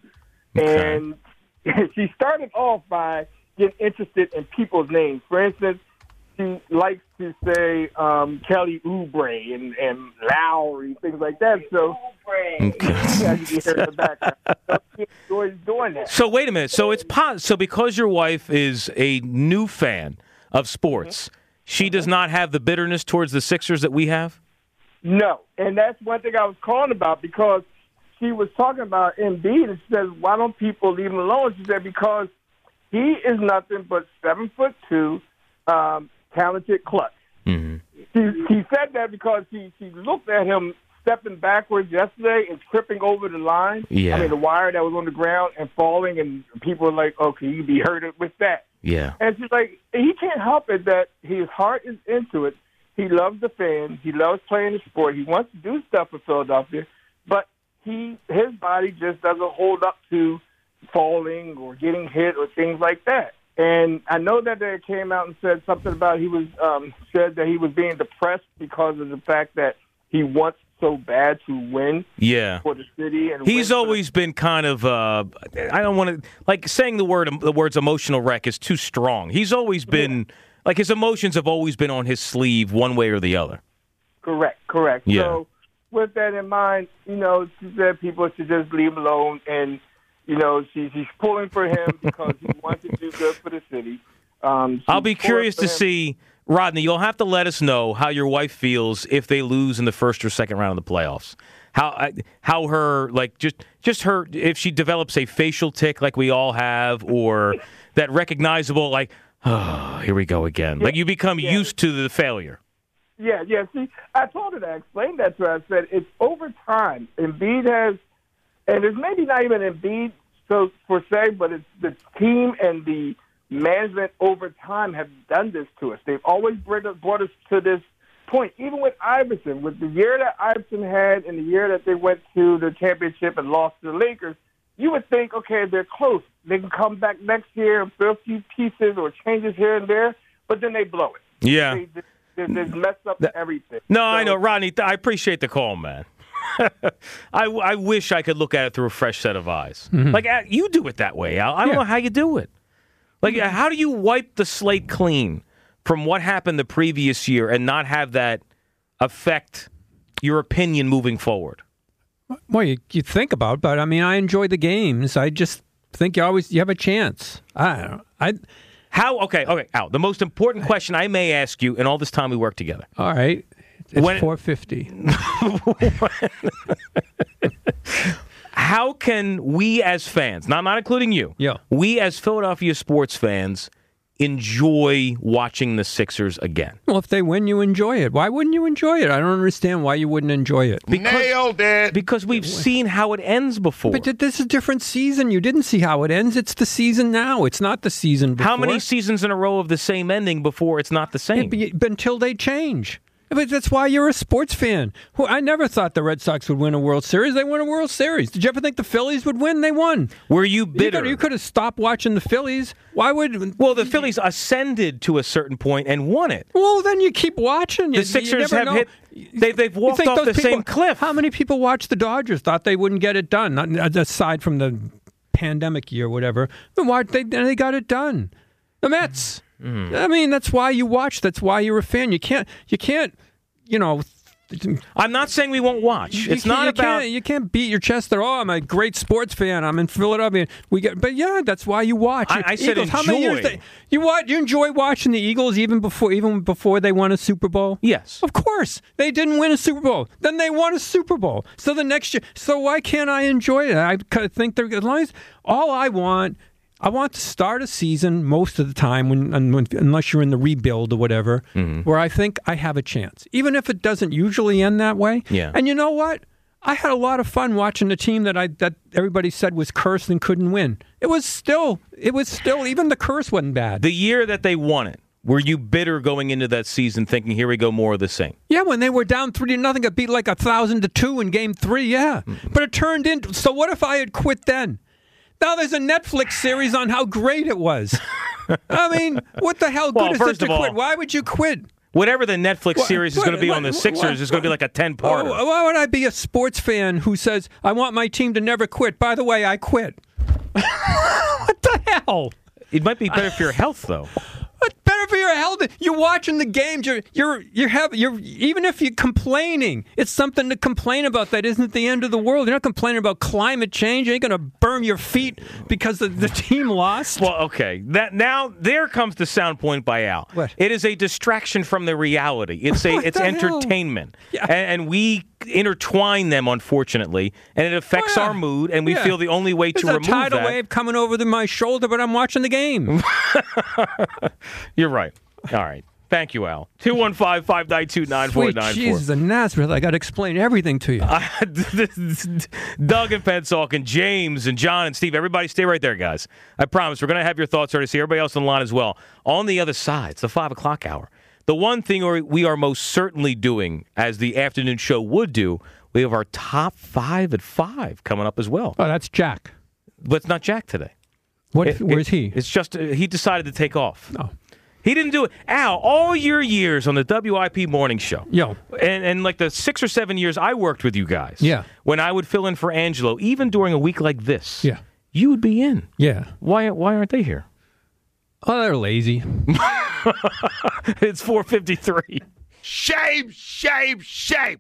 Okay. And she started off by getting interested in people's names. For instance, she likes to say Kelly Oubre and Lowry, things like that. So you can hear in the background. So she enjoys doing that. So wait a minute. So so because your wife is a new fan of sports, she does not have the bitterness towards the Sixers that we have? No, and that's one thing I was calling about, because she was talking about Embiid, and she says, why don't people leave him alone? She said, because he is nothing but 7'2", talented clutch. She said that because she looked at him stepping backwards yesterday and tripping over the line. Yeah. I mean, the wire that was on the ground and falling, and people were like, okay, you'd be hurt with that. Yeah. And she's like, he can't help it that his heart is into it. He loves the fans. He loves playing the sport. He wants to do stuff for Philadelphia, but his body just doesn't hold up to falling or getting hit or things like that. And I know that they came out and said something about said that he was being depressed because of the fact that he wants so bad to win for the city. And he's always been kind of, I don't want to, like saying the words emotional wreck is too strong. He's always been, like his emotions have always been on his sleeve one way or the other. Correct. Yeah. So with that in mind, she said people should just leave him alone. And, she's pulling for him because he wants to do good for the city. I'll be curious to see, Rodney, you'll have to let us know how your wife feels if they lose in the first or second round of the playoffs. How her, like, just her, if she develops a facial tic like we all have, or that recognizable, like, oh, here we go again. Like you become used to the failure. Yeah. See, I told her that. I explained that to her. I said it's over time. Embiid has, and it's maybe not even Embiid per se, but it's the team and the management over time have done this to us. They've always brought us to this point. Even with Iverson, with the year that Iverson had and the year that they went to the championship and lost to the Lakers, you would think, okay, they're close. They can come back next year and fill a few pieces or changes here and there, but then they blow it. Yeah. They mess up everything. No, I know, Rodney. I appreciate the call, man. I wish I could look at it through a fresh set of eyes. Mm-hmm. Like, you do it that way, Al. I don't know how you do it. Like, how do you wipe the slate clean from what happened the previous year and not have that affect your opinion moving forward? Well, you think about it, but I mean, I enjoy the games. I just think you have a chance. I don't know. Okay, Al, the most important question I may ask you in all this time we work together. All right. It's 4:50. How can we as fans, not including you, we as Philadelphia sports fans, enjoy watching the Sixers again? Well, if they win, you enjoy it. Why wouldn't you enjoy it? I don't understand why you wouldn't enjoy it. Nailed it. Because we've seen how it ends before. But this is a different season. You didn't see how it ends. It's the season now. It's not the season before. How many seasons in a row of the same ending before it's not the same? Until they change. But that's why you're a sports fan. I never thought the Red Sox would win a World Series. They won a World Series. Did you ever think the Phillies would win? They won. Were you bitter? You could have stopped watching the Phillies. Why would... Well, the Phillies ascended to a certain point and won it. Well, then you keep watching. The Sixers have hit... They've walked off the same cliff. How many people watched the Dodgers, thought they wouldn't get it done, aside from the pandemic year or whatever? They got it done. The Mets. Mm. I mean, that's why you watch. That's why you're a fan. You can't, I'm not saying we won't watch. It's not about... You can't beat your chest there. Oh, I'm a great sports fan. I'm in Philadelphia. But that's why you watch. I said Eagles, enjoy. How many years you enjoy watching the Eagles even before they won a Super Bowl? Yes. Of course. They didn't win a Super Bowl. Then they won a Super Bowl. So the next year... So why can't I enjoy it? I think they're... As long as all I want to start a season most of the time, unless you're in the rebuild or whatever, where I think I have a chance, even if it doesn't usually end that way. Yeah. And you know what? I had a lot of fun watching the team that everybody said was cursed and couldn't win. It was still even the curse wasn't bad. The year that they won it, were you bitter going into that season, thinking here we go, more of the same? Yeah, when they were down 3-0, it beat like 1,000-2 in Game 3. Yeah, but it turned into. So what if I had quit then? Now there's a Netflix series on how great it was. I mean, what the hell good is it to quit? Why would you quit? Whatever the Netflix series is going to be on the Sixers is going to be like a 10-parter. Why would I be a sports fan who says, I want my team to never quit? By the way, I quit. What the hell? It might be better for your health, though. It's better for your health. You're watching the games. You're even if you're complaining, it's something to complain about. That isn't the end of the world. You're not complaining about climate change. You ain't going to burn your feet because the team lost. Well, okay. Now there comes the sound point by Al. What? It is a distraction from the reality. It's entertainment, and we intertwine them, unfortunately, and it affects our mood, and we feel the only way to remove that. There's a tidal wave coming over my shoulder, but I'm watching the game. You're right. All right. Thank you, Al. 215-592-9494. Jesus of Nazareth, I got to explain everything to you. Doug and Pensacola and James and John and Steve, everybody stay right there, guys. I promise we're going to have your thoughts already. See everybody else on the line as well. On the other side, it's the 5 o'clock hour. The one thing we are most certainly doing, as the afternoon show would do, we have our top 5 at 5 coming up as well. Oh, that's Jack. But it's not Jack today. Where's he? It's just he decided to take off. Oh. He didn't do it. Al, all your years on the WIP morning show. Yo. And like the 6 or 7 years I worked with you guys. Yeah. When I would fill in for Angelo, even during a week like this. Yeah. You would be in. Yeah. Why aren't they here? Oh, they're lazy. It's 4:53. Shame, shame, shame.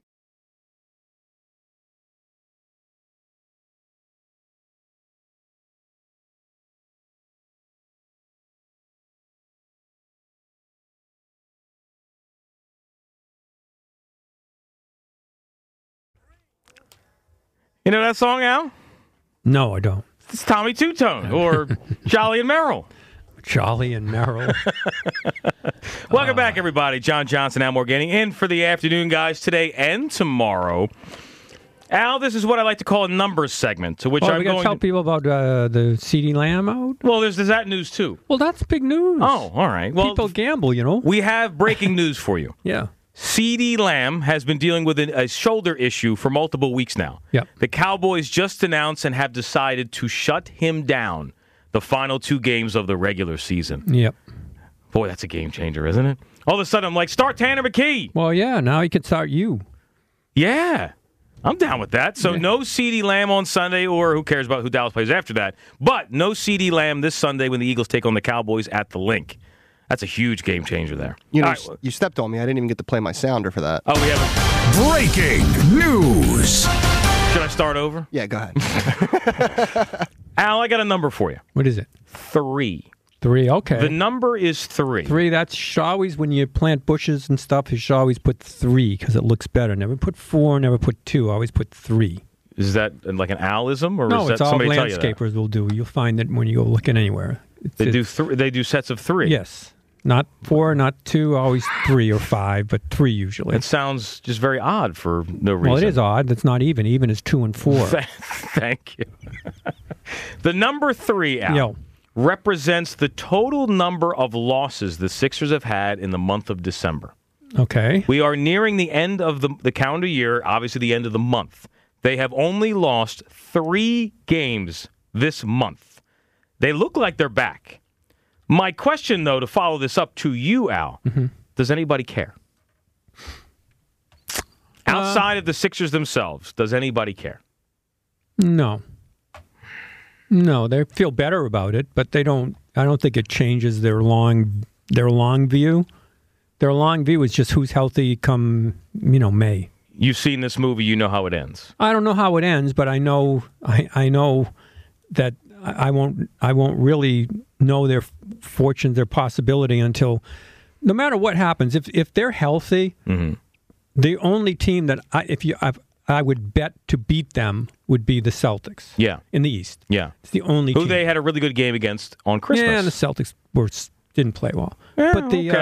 You know that song, Al? No, I don't. It's Tommy Two-Tone or Jolly and Merrill. Jolly and Merrill. Welcome back, everybody. John Johnson, Al Morgani, in for the afternoon, guys, today and tomorrow. Al, this is what I like to call a numbers segment, to which I'm we got to tell people about the CeeDee Lamb out? Well, there's that news, too. Well, that's big news. Oh, all right. Well, people gamble, you know. We have breaking news for you. Yeah. CeeDee Lamb has been dealing with a shoulder issue for multiple weeks now. Yep. The Cowboys just announced and have decided to shut him down the final 2 games of the regular season. Yep. Boy, that's a game changer, isn't it? All of a sudden, I'm like, start Tanner McKee. Well, yeah, now he can start you. Yeah. I'm down with that. So no CeeDee Lamb on Sunday, or who cares about who Dallas plays after that. But no CeeDee Lamb this Sunday when the Eagles take on the Cowboys at the Link. That's a huge game changer there. You know, you stepped on me. I didn't even get to play my sounder for that. Oh, we have Breaking news. Should I start over? Yeah, go ahead. Al, I got a number for you. What is it? 3. 3, okay. The number is 3. 3, that's always when you plant bushes and stuff, you should always put 3 because it looks better. Never put 4, never put 2. Always put 3. Is that like an Alism, or no, is that it's all somebody tell you that? landscapers will do. You'll find it when you go looking anywhere. They do sets of 3. Yes. Not 4, not 2, always 3 or 5, but 3 usually. It sounds just very odd for no reason. Well, it is odd. That's not even. Even is 2 and 4. Thank you. The number 3, Al, represents the total number of losses the Sixers have had in the month of December. Okay. We are nearing the end of the calendar year, obviously the end of the month. They have only lost 3 games this month. They look like they're back. My question, though, to follow this up to you, Al, does anybody care? Outside of the Sixers themselves, does anybody care? No. No, they feel better about it, but they don't. I don't think it changes their long view. Their long view is just who's healthy come, May. You've seen this movie, you know how it ends. I don't know how it ends, but I know that I won't really know their fortune, their possibility until, no matter what happens, if they're healthy, the only team that I would bet to beat them would be the Celtics. Yeah, in the East. Yeah, it's the only who team. they had a really good game against on Christmas. Yeah, and the Celtics didn't play well. Yeah,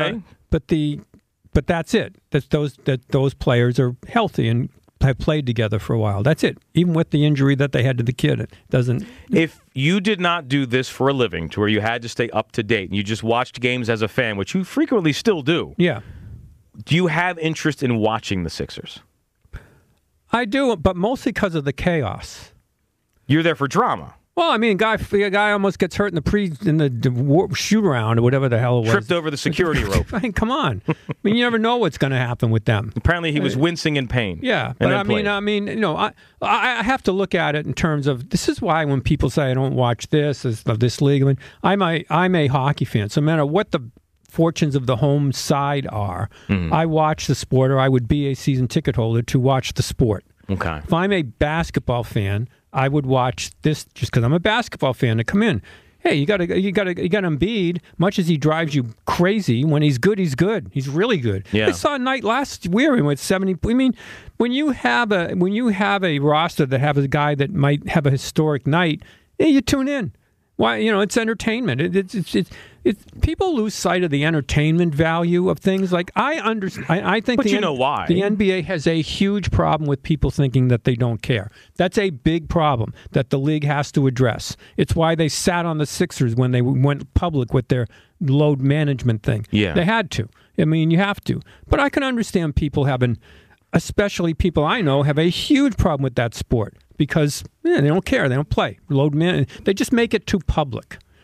but that's it. That those players are healthy and have played together for a while. That's it. Even with the injury that they had to the kid, it doesn't. If you did not do this for a living, to where you had to stay up to date, and you just watched games as a fan, which you frequently still do. Yeah. Do you have interest in watching the Sixers? I do, but mostly because of the chaos. You're there for drama. Well, I mean, a guy almost gets hurt in the shoot around or whatever the hell it was. Tripped over the security rope. I mean, come on. I mean, you never know what's going to happen with them. Apparently, he was wincing in pain. Yeah, but I have to look at it in terms of, this is why when people say I don't watch this league, I mean, I'm a hockey fan. So no matter what the fortunes of the home side are, I watch the sport, or I would be a season ticket holder to watch the sport. Okay. If I'm a basketball fan, I would watch this just because I'm a basketball fan to come in. Hey, you got Embiid. Much as he drives you crazy, when he's good, he's good. He's really good. Yeah. I saw a night last year with 70. I mean, when you have a roster that has a guy that might have a historic night, you tune in. Why? It's entertainment. It's people lose sight of the entertainment value of things. Like I think, but you know why the NBA has a huge problem with people thinking that they don't care. That's a big problem that the league has to address. It's why they sat on the Sixers when they went public with their load management thing. Yeah, they had to. I mean, you have to. But I can understand people having, especially people I know, have a huge problem with that sport. Because they don't care. They don't play. They just make it too public.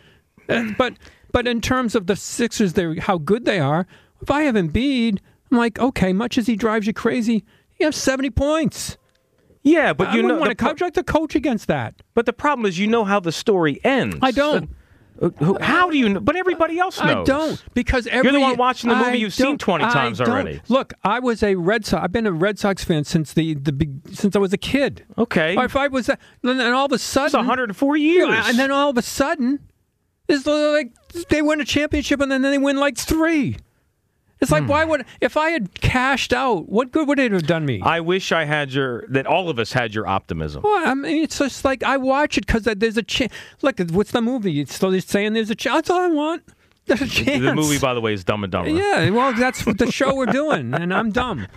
But in terms of the Sixers, how good they are, if I have Embiid, I'm like, okay, much as he drives you crazy, he has 70 points. Yeah, but I want to coach against that. But the problem is, how the story ends. I don't. How do you know? But everybody else knows. I don't, because you're the one watching the movie you've seen 20 times already. Look, I was a Red Sox. I've been a Red Sox fan since since I was a kid. Okay. If I was, and all of a sudden, it's 104 years, and then all of a sudden, it's like they win a championship and then they win like 3. It's like, why would, if I had cashed out, what good would it have done me? I wish I had that all of us had your optimism. Well, I mean, it's just like, I watch it because there's a chance. Look, what's the movie? It's still saying there's a chance. That's all I want. There's a chance. The movie, by the way, is Dumb and Dumber. Yeah, well, that's what the show we're doing, and I'm dumb.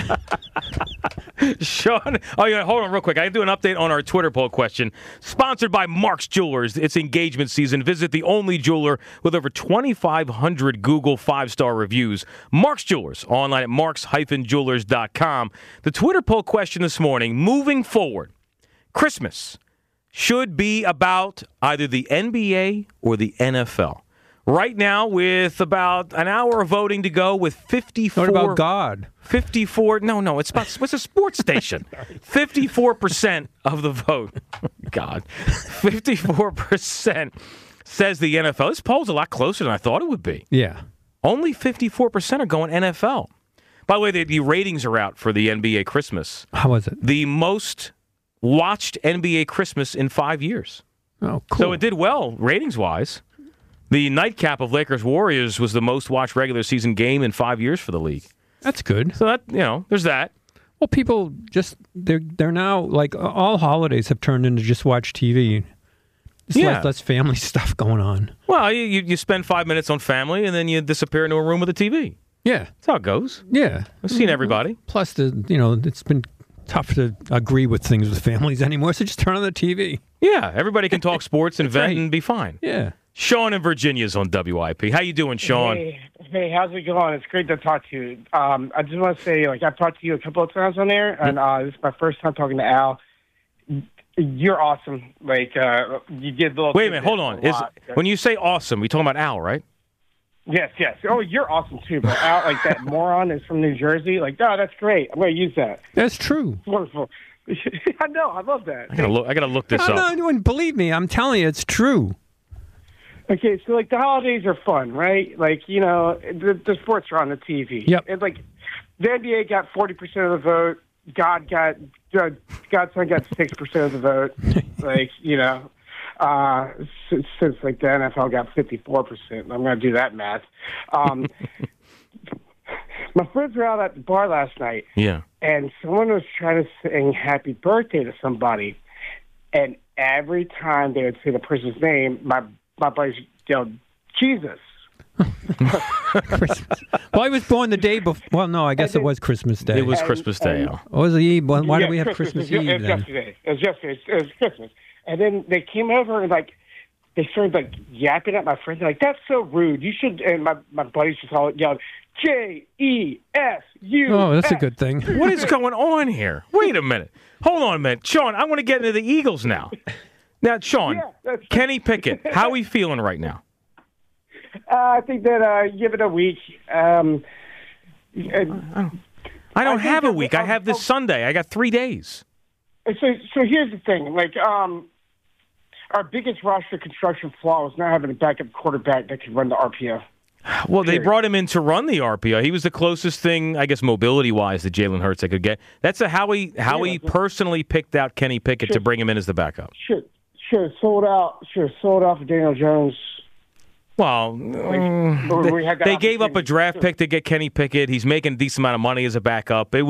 Sean, hold on real quick. I do an update on our Twitter poll question. Sponsored by Mark's Jewelers. It's engagement season. Visit the only jeweler with over 2,500 Google 5-star reviews. Mark's Jewelers, online at marks-jewelers.com. The Twitter poll question this morning, moving forward, Christmas should be about either the NBA or the NFL. Right now, with about an hour of voting to go, with 54. What about God? 54. No, it's a sports station. 54% of the vote. God. 54% says the NFL. This poll's a lot closer than I thought it would be. Yeah. Only 54% are going NFL. By the way, the ratings are out for the NBA Christmas. How was it? The most watched NBA Christmas in 5 years. Oh, cool. So it did well, ratings-wise. The nightcap of Lakers-Warriors was the most watched regular season game in 5 years for the league. That's good. So that, there's that. Well, people they're now, like, all holidays have turned into just watch TV. There's less family stuff going on. Well, you spend 5 minutes on family and then you disappear into a room with a TV. Yeah. That's how it goes. Yeah. I've seen everybody. Plus, it's been tough to agree with things with families anymore, so just turn on the TV. Yeah, everybody can talk sports and vent and be fine. Yeah. Sean in Virginia's on WIP. How you doing, Sean? Hey, how's it going? It's great to talk to you. I just want to say, I've talked to you a couple of times on there, and this is my first time talking to Al. You're awesome. You get little. Wait a minute, hold on. When you say awesome, we talking about Al, right? Yes. Oh, you're awesome too, but Al, that moron is from New Jersey. That's great. I'm going to use that. That's true. It's wonderful. I know. I love that. I gotta look this up. No, believe me, I'm telling you, it's true. Okay, so the holidays are fun, right? The sports are on the TV. Yep. And the NBA got 40% of the vote. Godson got 6% of the vote. Since the NFL got 54%. I'm going to do that math. My friends were out at the bar last night. Yeah. And someone was trying to sing happy birthday to somebody. And every time they would say the person's name, my buddies yelled, Jesus. Christmas. Well, I was born the day before. Well, no, I guess it was Christmas Day. It was Christmas Day. What was the Eve? Why do we have Christmas Eve then? Yesterday. It was Christmas. And then they came over and they started yapping at my friends. They're that's so rude. You should. And my buddies just all yelled, JESU. Oh, that's a good thing. What is going on here? Wait a minute. Hold on a minute. Sean, I want to get into the Eagles now. Now, Sean, Kenny Pickett, how are we feeling right now? I think that give it a week. I don't have a week. I have this Sunday. I got 3 days. So here's the thing. Our biggest roster construction flaw was not having a backup quarterback that could run the RPO. Well, they brought him in to run the RPO. He was the closest thing, I guess, mobility-wise, that Jalen Hurts they could get. That's how he personally picked out Kenny Pickett to bring him in as the backup. Sure, sold out for Daniel Jones. Well, they gave up a draft pick to get Kenny Pickett. He's making a decent amount of money as a backup. They'd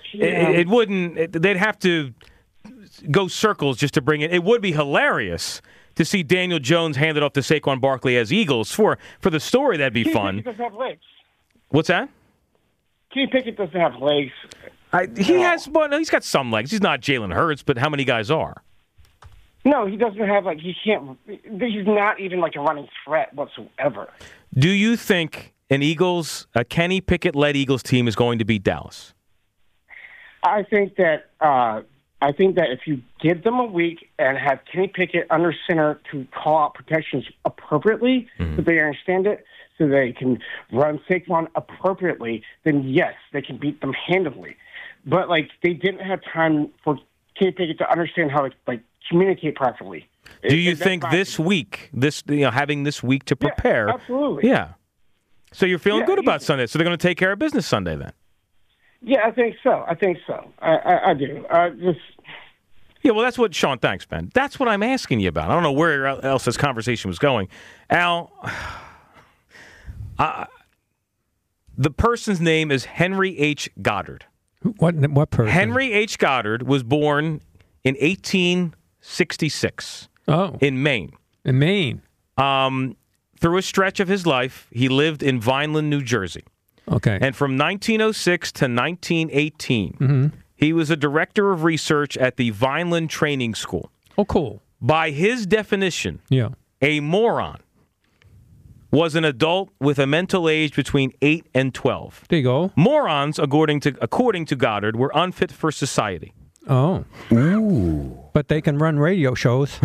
have to go circles just to bring it. It would be hilarious to see Daniel Jones handed off to Saquon Barkley as Eagles. For the story, that'd be fun. He doesn't have legs. What's that? Kenny Pickett doesn't have legs. He's got some legs. He's not Jalen Hurts, but how many guys are? No, he doesn't have, he can't, he's not even a running threat whatsoever. Do you think a Kenny Pickett-led Eagles team is going to beat Dallas? I think that I think that if you give them a week and have Kenny Pickett under center to call out protections appropriately, so they understand it, so they can run Saquon appropriately, then yes, they can beat them handily. But like they didn't have time for Kenny Pickett to understand how to like communicate properly. Do you think this week, having this week to prepare? Yeah, absolutely. Yeah. So you're feeling good about Sunday. So they're going to take care of business Sunday then? Yeah, I think so. I do. Yeah, well, that's what, Sean, thanks, Ben. That's what I'm asking you about. I don't know where else this conversation was going. Al, the person's name is Henry H. Goddard. What person? Henry H. Goddard was born in 1866 in Maine. In Maine. Through a stretch of his life, he lived in Vineland, New Jersey. Okay. And from 1906 to 1918, he was a director of research at the Vineland Training School. Oh, cool. By his definition, a moron was an adult with a mental age between 8 and 12. There you go. Morons, according to Goddard, were unfit for society. Oh. Ooh. But they can run radio shows.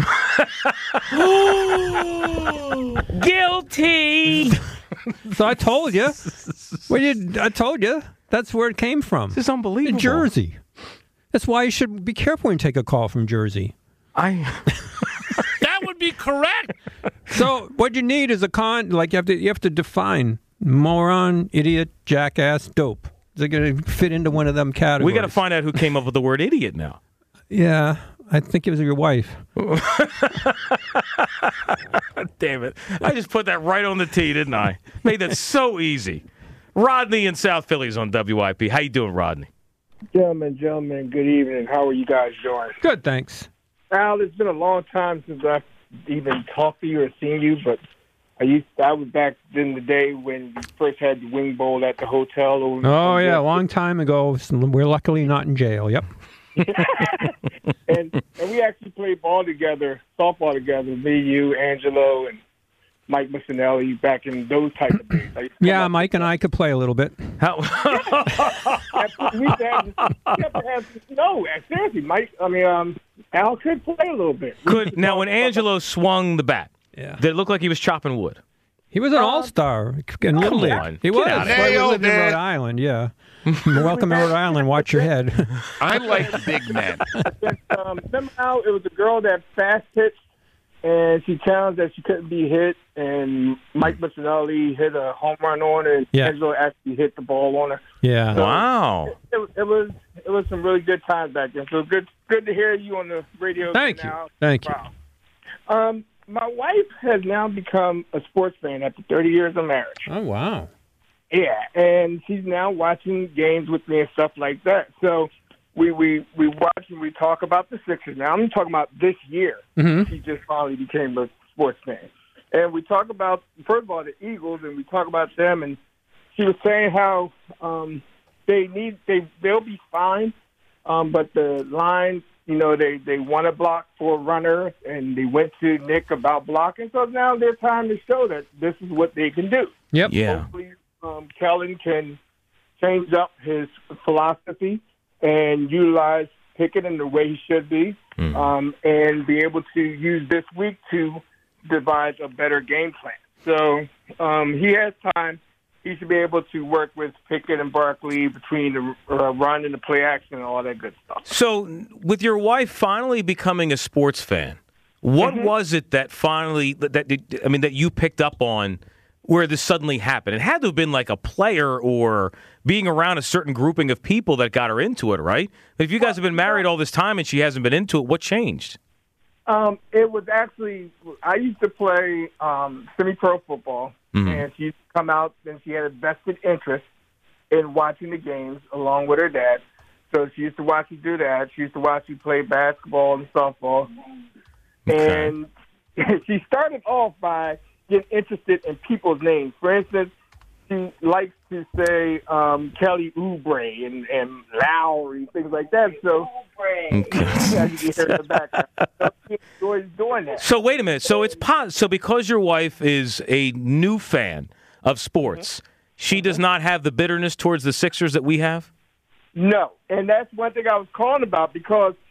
Guilty! So I told you. I told you. That's where it came from. This is unbelievable. In Jersey. That's why you should be careful when you take a call from Jersey. That would be correct. So what you need is you have to define moron, idiot, jackass, dope. They're going to fit into one of them categories. We got to find out who came up with the word idiot now. Yeah, I think it was your wife. Damn it. I just put that right on the tee, didn't I? Made that so easy. Rodney in South Philly's on WIP. How you doing, Rodney? Gentlemen, good evening. How are you guys doing? Good, thanks. Al, it's been a long time since I've even talked to you or seen you, but I was back in the day when you first had the wing bowl at the hotel. Oh, yeah, a long time ago. We're luckily not in jail, yep. and we actually played softball together, me, you, Angelo, and Mike Missinelli back in those type of days. Yeah, Mike and I could play a little bit. Seriously, Mike. Al could play a little bit. Now, when Angelo swung the bat, did it look like he was chopping wood? He was an all-star in Little League. He was. He lived in Rhode Island, yeah. Welcome to Rhode Island. Watch your head. I like the big man. Somehow it was a girl that fast pitched, and she challenged that she couldn't be hit, and Mike Missinelli hit a home run on her, and Angelo actually hit the ball on her. Yeah. So wow. It was some really good times back then. So good to hear you on the radio. Thank you. Thank you. Wow. My wife has now become a sports fan after 30 years of marriage. Oh, wow. Yeah, and she's now watching games with me and stuff like that. So we watch and we talk about the Sixers. Now, I'm talking about this year. She just finally became a sports fan. And we talk about, first of all, the Eagles, and we talk about them. And she was saying how they'll be fine, but the line, they want to block for a runner, and they went to Nick about blocking. So now their time to show that this is what they can do. Yep. Yeah. Hopefully, Kellen can change up his philosophy and utilize Pickett in the way he should be, and be able to use this week to devise a better game plan. So he has time. He should be able to work with Pickett and Barkley between the run and the play action and all that good stuff. So with your wife finally becoming a sports fan, what was it that finally that you picked up on where this suddenly happened? It had to have been like a player or being around a certain grouping of people that got her into it, right? If you guys have been married all this time and she hasn't been into it, what changed? It was actually, I used to play semi-pro football, and she used to come out and she had a vested interest in watching the games along with her dad. So she used to watch me do that. She used to watch me play basketball and softball. Okay. And she started off by getting interested in people's names. For instance, she likes to say Kelly Oubre and Lowry, things like that. So you hear in the background. So she enjoys doing that. So wait a minute. So so because your wife is a new fan of sports, she does not have the bitterness towards the Sixers that we have? No, and that's one thing I was calling about, because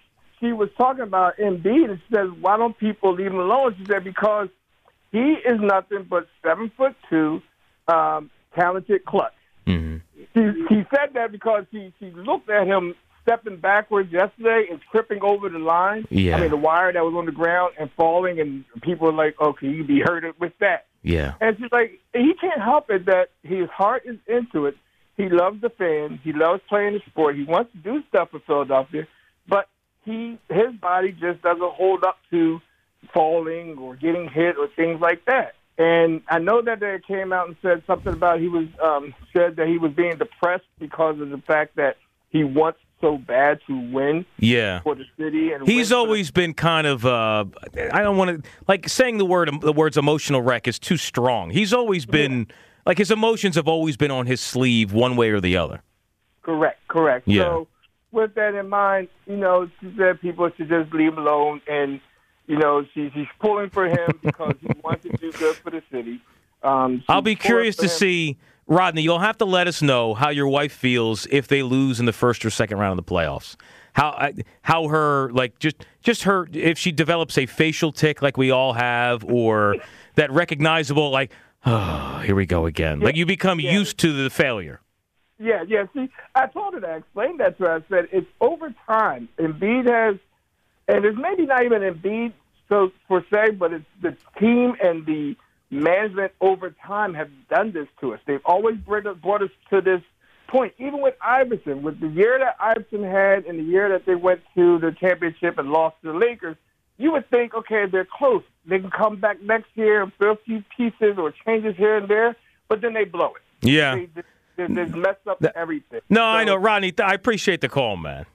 she was talking about Embiid, and she says, why don't people leave him alone? She said, because he is nothing but 7'2", talented clutch. Mm-hmm. She said that because she looked at him stepping backwards yesterday and tripping over the line. Yeah. I mean, the wire that was on the ground and falling, and people were like, okay, you'd be hurt with that. Yeah. And she's like, he can't help it that his heart is into it. He loves the fans. He loves playing the sport. He wants to do stuff for Philadelphia, but his body just doesn't hold up to falling or getting hit or things like that. And I know that they came out and said something about said that he was being depressed because of the fact that he wants so bad to win for the city. And he's always been kind of, I don't want to, like saying the words emotional wreck is too strong. He's always been, like his emotions have always been on his sleeve one way or the other. Correct. Yeah. So with that in mind, she said people should just leave him alone, and she's pulling for him because he wants to do good for the city. I'll be curious to see, Rodney, you'll have to let us know how your wife feels if they lose in the first or second round of the playoffs. How her, like, just her, if she develops a facial tic like we all have, or that recognizable, like, oh, here we go again. Like you become used to the failure. Yeah. See, I told her that. I explained that to her. I said, it's over time. Embiid has, and it's maybe not even Embiid per se, but it's the team and the management over time have done this to us. They've always brought us to this point. Even with Iverson, with the year that Iverson had and the year that they went to the championship and lost to the Lakers, you would think, okay, they're close. They can come back next year and fill a few pieces or changes here and there, but then they blow it. Yeah. They mess up everything. No, I know, Rodney. I appreciate the call, man.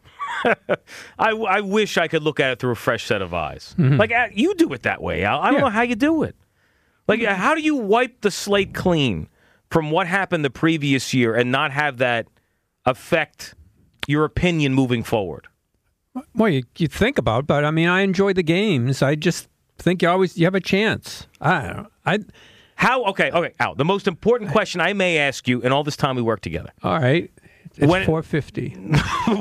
I wish I could look at it through a fresh set of eyes. Mm-hmm. Like, you do it that way, Al. I don't know how you do it. Like, how do you wipe the slate clean from what happened the previous year and not have that affect your opinion moving forward? Well, you think about it, but I mean, I enjoy the games. I just think you have a chance. I don't know. Okay, Al, the most important question I may ask you in all this time we work together. All right. It's 4:50.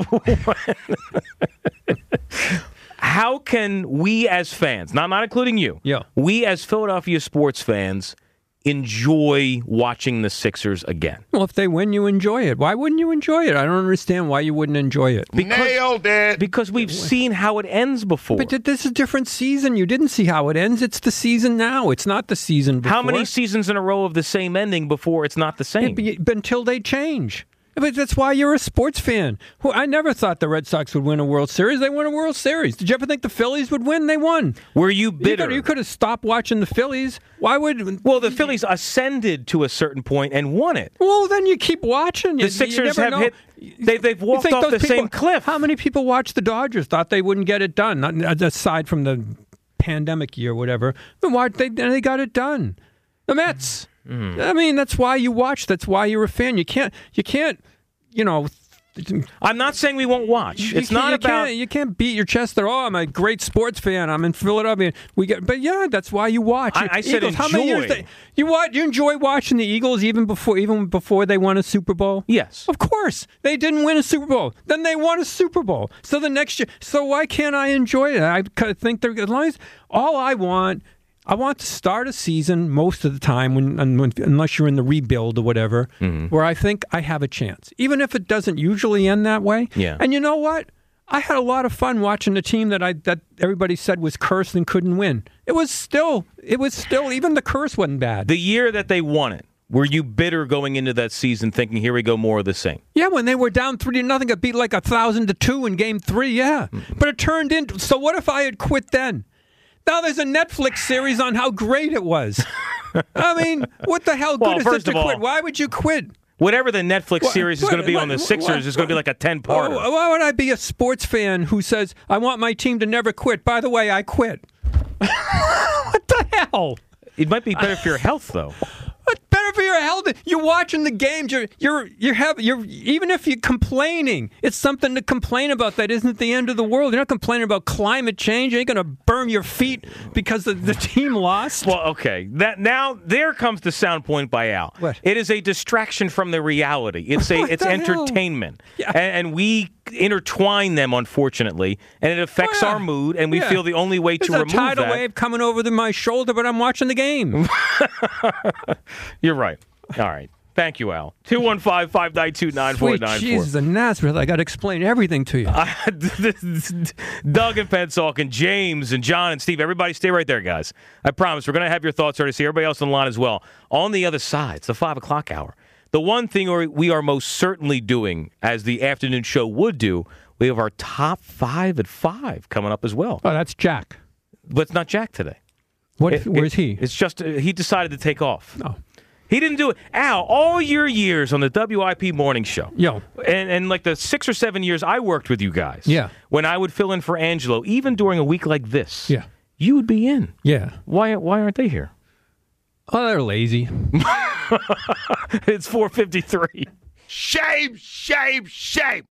How can we as fans, now I'm not including you, we as Philadelphia sports fans enjoy watching the Sixers again? Well, if they win, you enjoy it. Why wouldn't you enjoy it? I don't understand why you wouldn't enjoy it. Nailed it. Because we've seen how it ends before. But this is a different season. You didn't see how it ends. It's the season now. It's not the season before. How many seasons in a row of the same ending before it's not the same? But until they change. But that's why you're a sports fan. I never thought the Red Sox would win a World Series. They won a World Series. Did you ever think the Phillies would win? They won. Were you bitter? You could have stopped watching the Phillies. Why would? Well, the Phillies ascended to a certain point and won it. Well, then you keep watching. The Sixers have hit. They've walked off the same cliff. How many people watched the Dodgers? Thought they wouldn't get it done, aside from the pandemic year, or whatever. They got it done. The Mets. I mean, that's why you watch. That's why you're a fan. You can't. I'm not saying we won't watch. It's not about. You can't beat your chest there. Oh, I'm a great sports fan. I'm in Philadelphia. But that's why you watch. I said Eagles, enjoy. How many years you enjoy watching the Eagles even before they won a Super Bowl? Yes, of course. They didn't win a Super Bowl. Then they won a Super Bowl. So the next year. So why can't I enjoy it? I think they're as long as all I want to start a season most of the time, unless you're in the rebuild or whatever, where I think I have a chance, even if it doesn't usually end that way. Yeah. And you know what? I had a lot of fun watching the team that everybody said was cursed and couldn't win. It was still even the curse wasn't bad. The year that they won it, were you bitter going into that season, thinking here we go, more of the same? Yeah, when they were down 3-0, got beat like 1,000-2 in Game 3. Yeah, but it turned into. So what if I had quit then? Now there's a Netflix series on how great it was. I mean, what the hell good is it to quit? Why would you quit? Whatever the Netflix series is going to be on the Sixers is going to be like a 10-parter. Why would I be a sports fan who says, I want my team to never quit? By the way, I quit. What the hell? It might be better for your health, though. It's better for your health. You're watching the games. You're even if you're complaining, it's something to complain about. That isn't the end of the world. You're not complaining about climate change. You ain't going to burn your feet because the team lost. Well, okay. Now there comes the sound point by Al. What? It is a distraction from the reality. It's entertainment, and we intertwine them, unfortunately, and it affects our mood, and we feel the only way to remove that. There's a tidal wave coming over my shoulder, but I'm watching the game. You're right. All right. Thank you, Al. 215-592-9494. Jesus of Nazareth, I got to explain everything to you. Doug and Pensauk and James and John and Steve, everybody stay right there, guys. I promise we're going to have your thoughts already. See everybody else on the line as well. On the other side, it's the 5 o'clock hour. The one thing we are most certainly doing, as the afternoon show would do, we have our top 5 at 5 coming up as well. Oh, that's Jack. But it's not Jack today. Where's he? It's just he decided to take off. Oh. He didn't do it. Al, all your years on the WIP morning show. Yo. And like the 6 or 7 years I worked with you guys. Yeah. When I would fill in for Angelo, even during a week like this. Yeah. You would be in. Yeah. Why aren't they here? Oh, they're lazy. It's 4:53. Shame, shame, shame.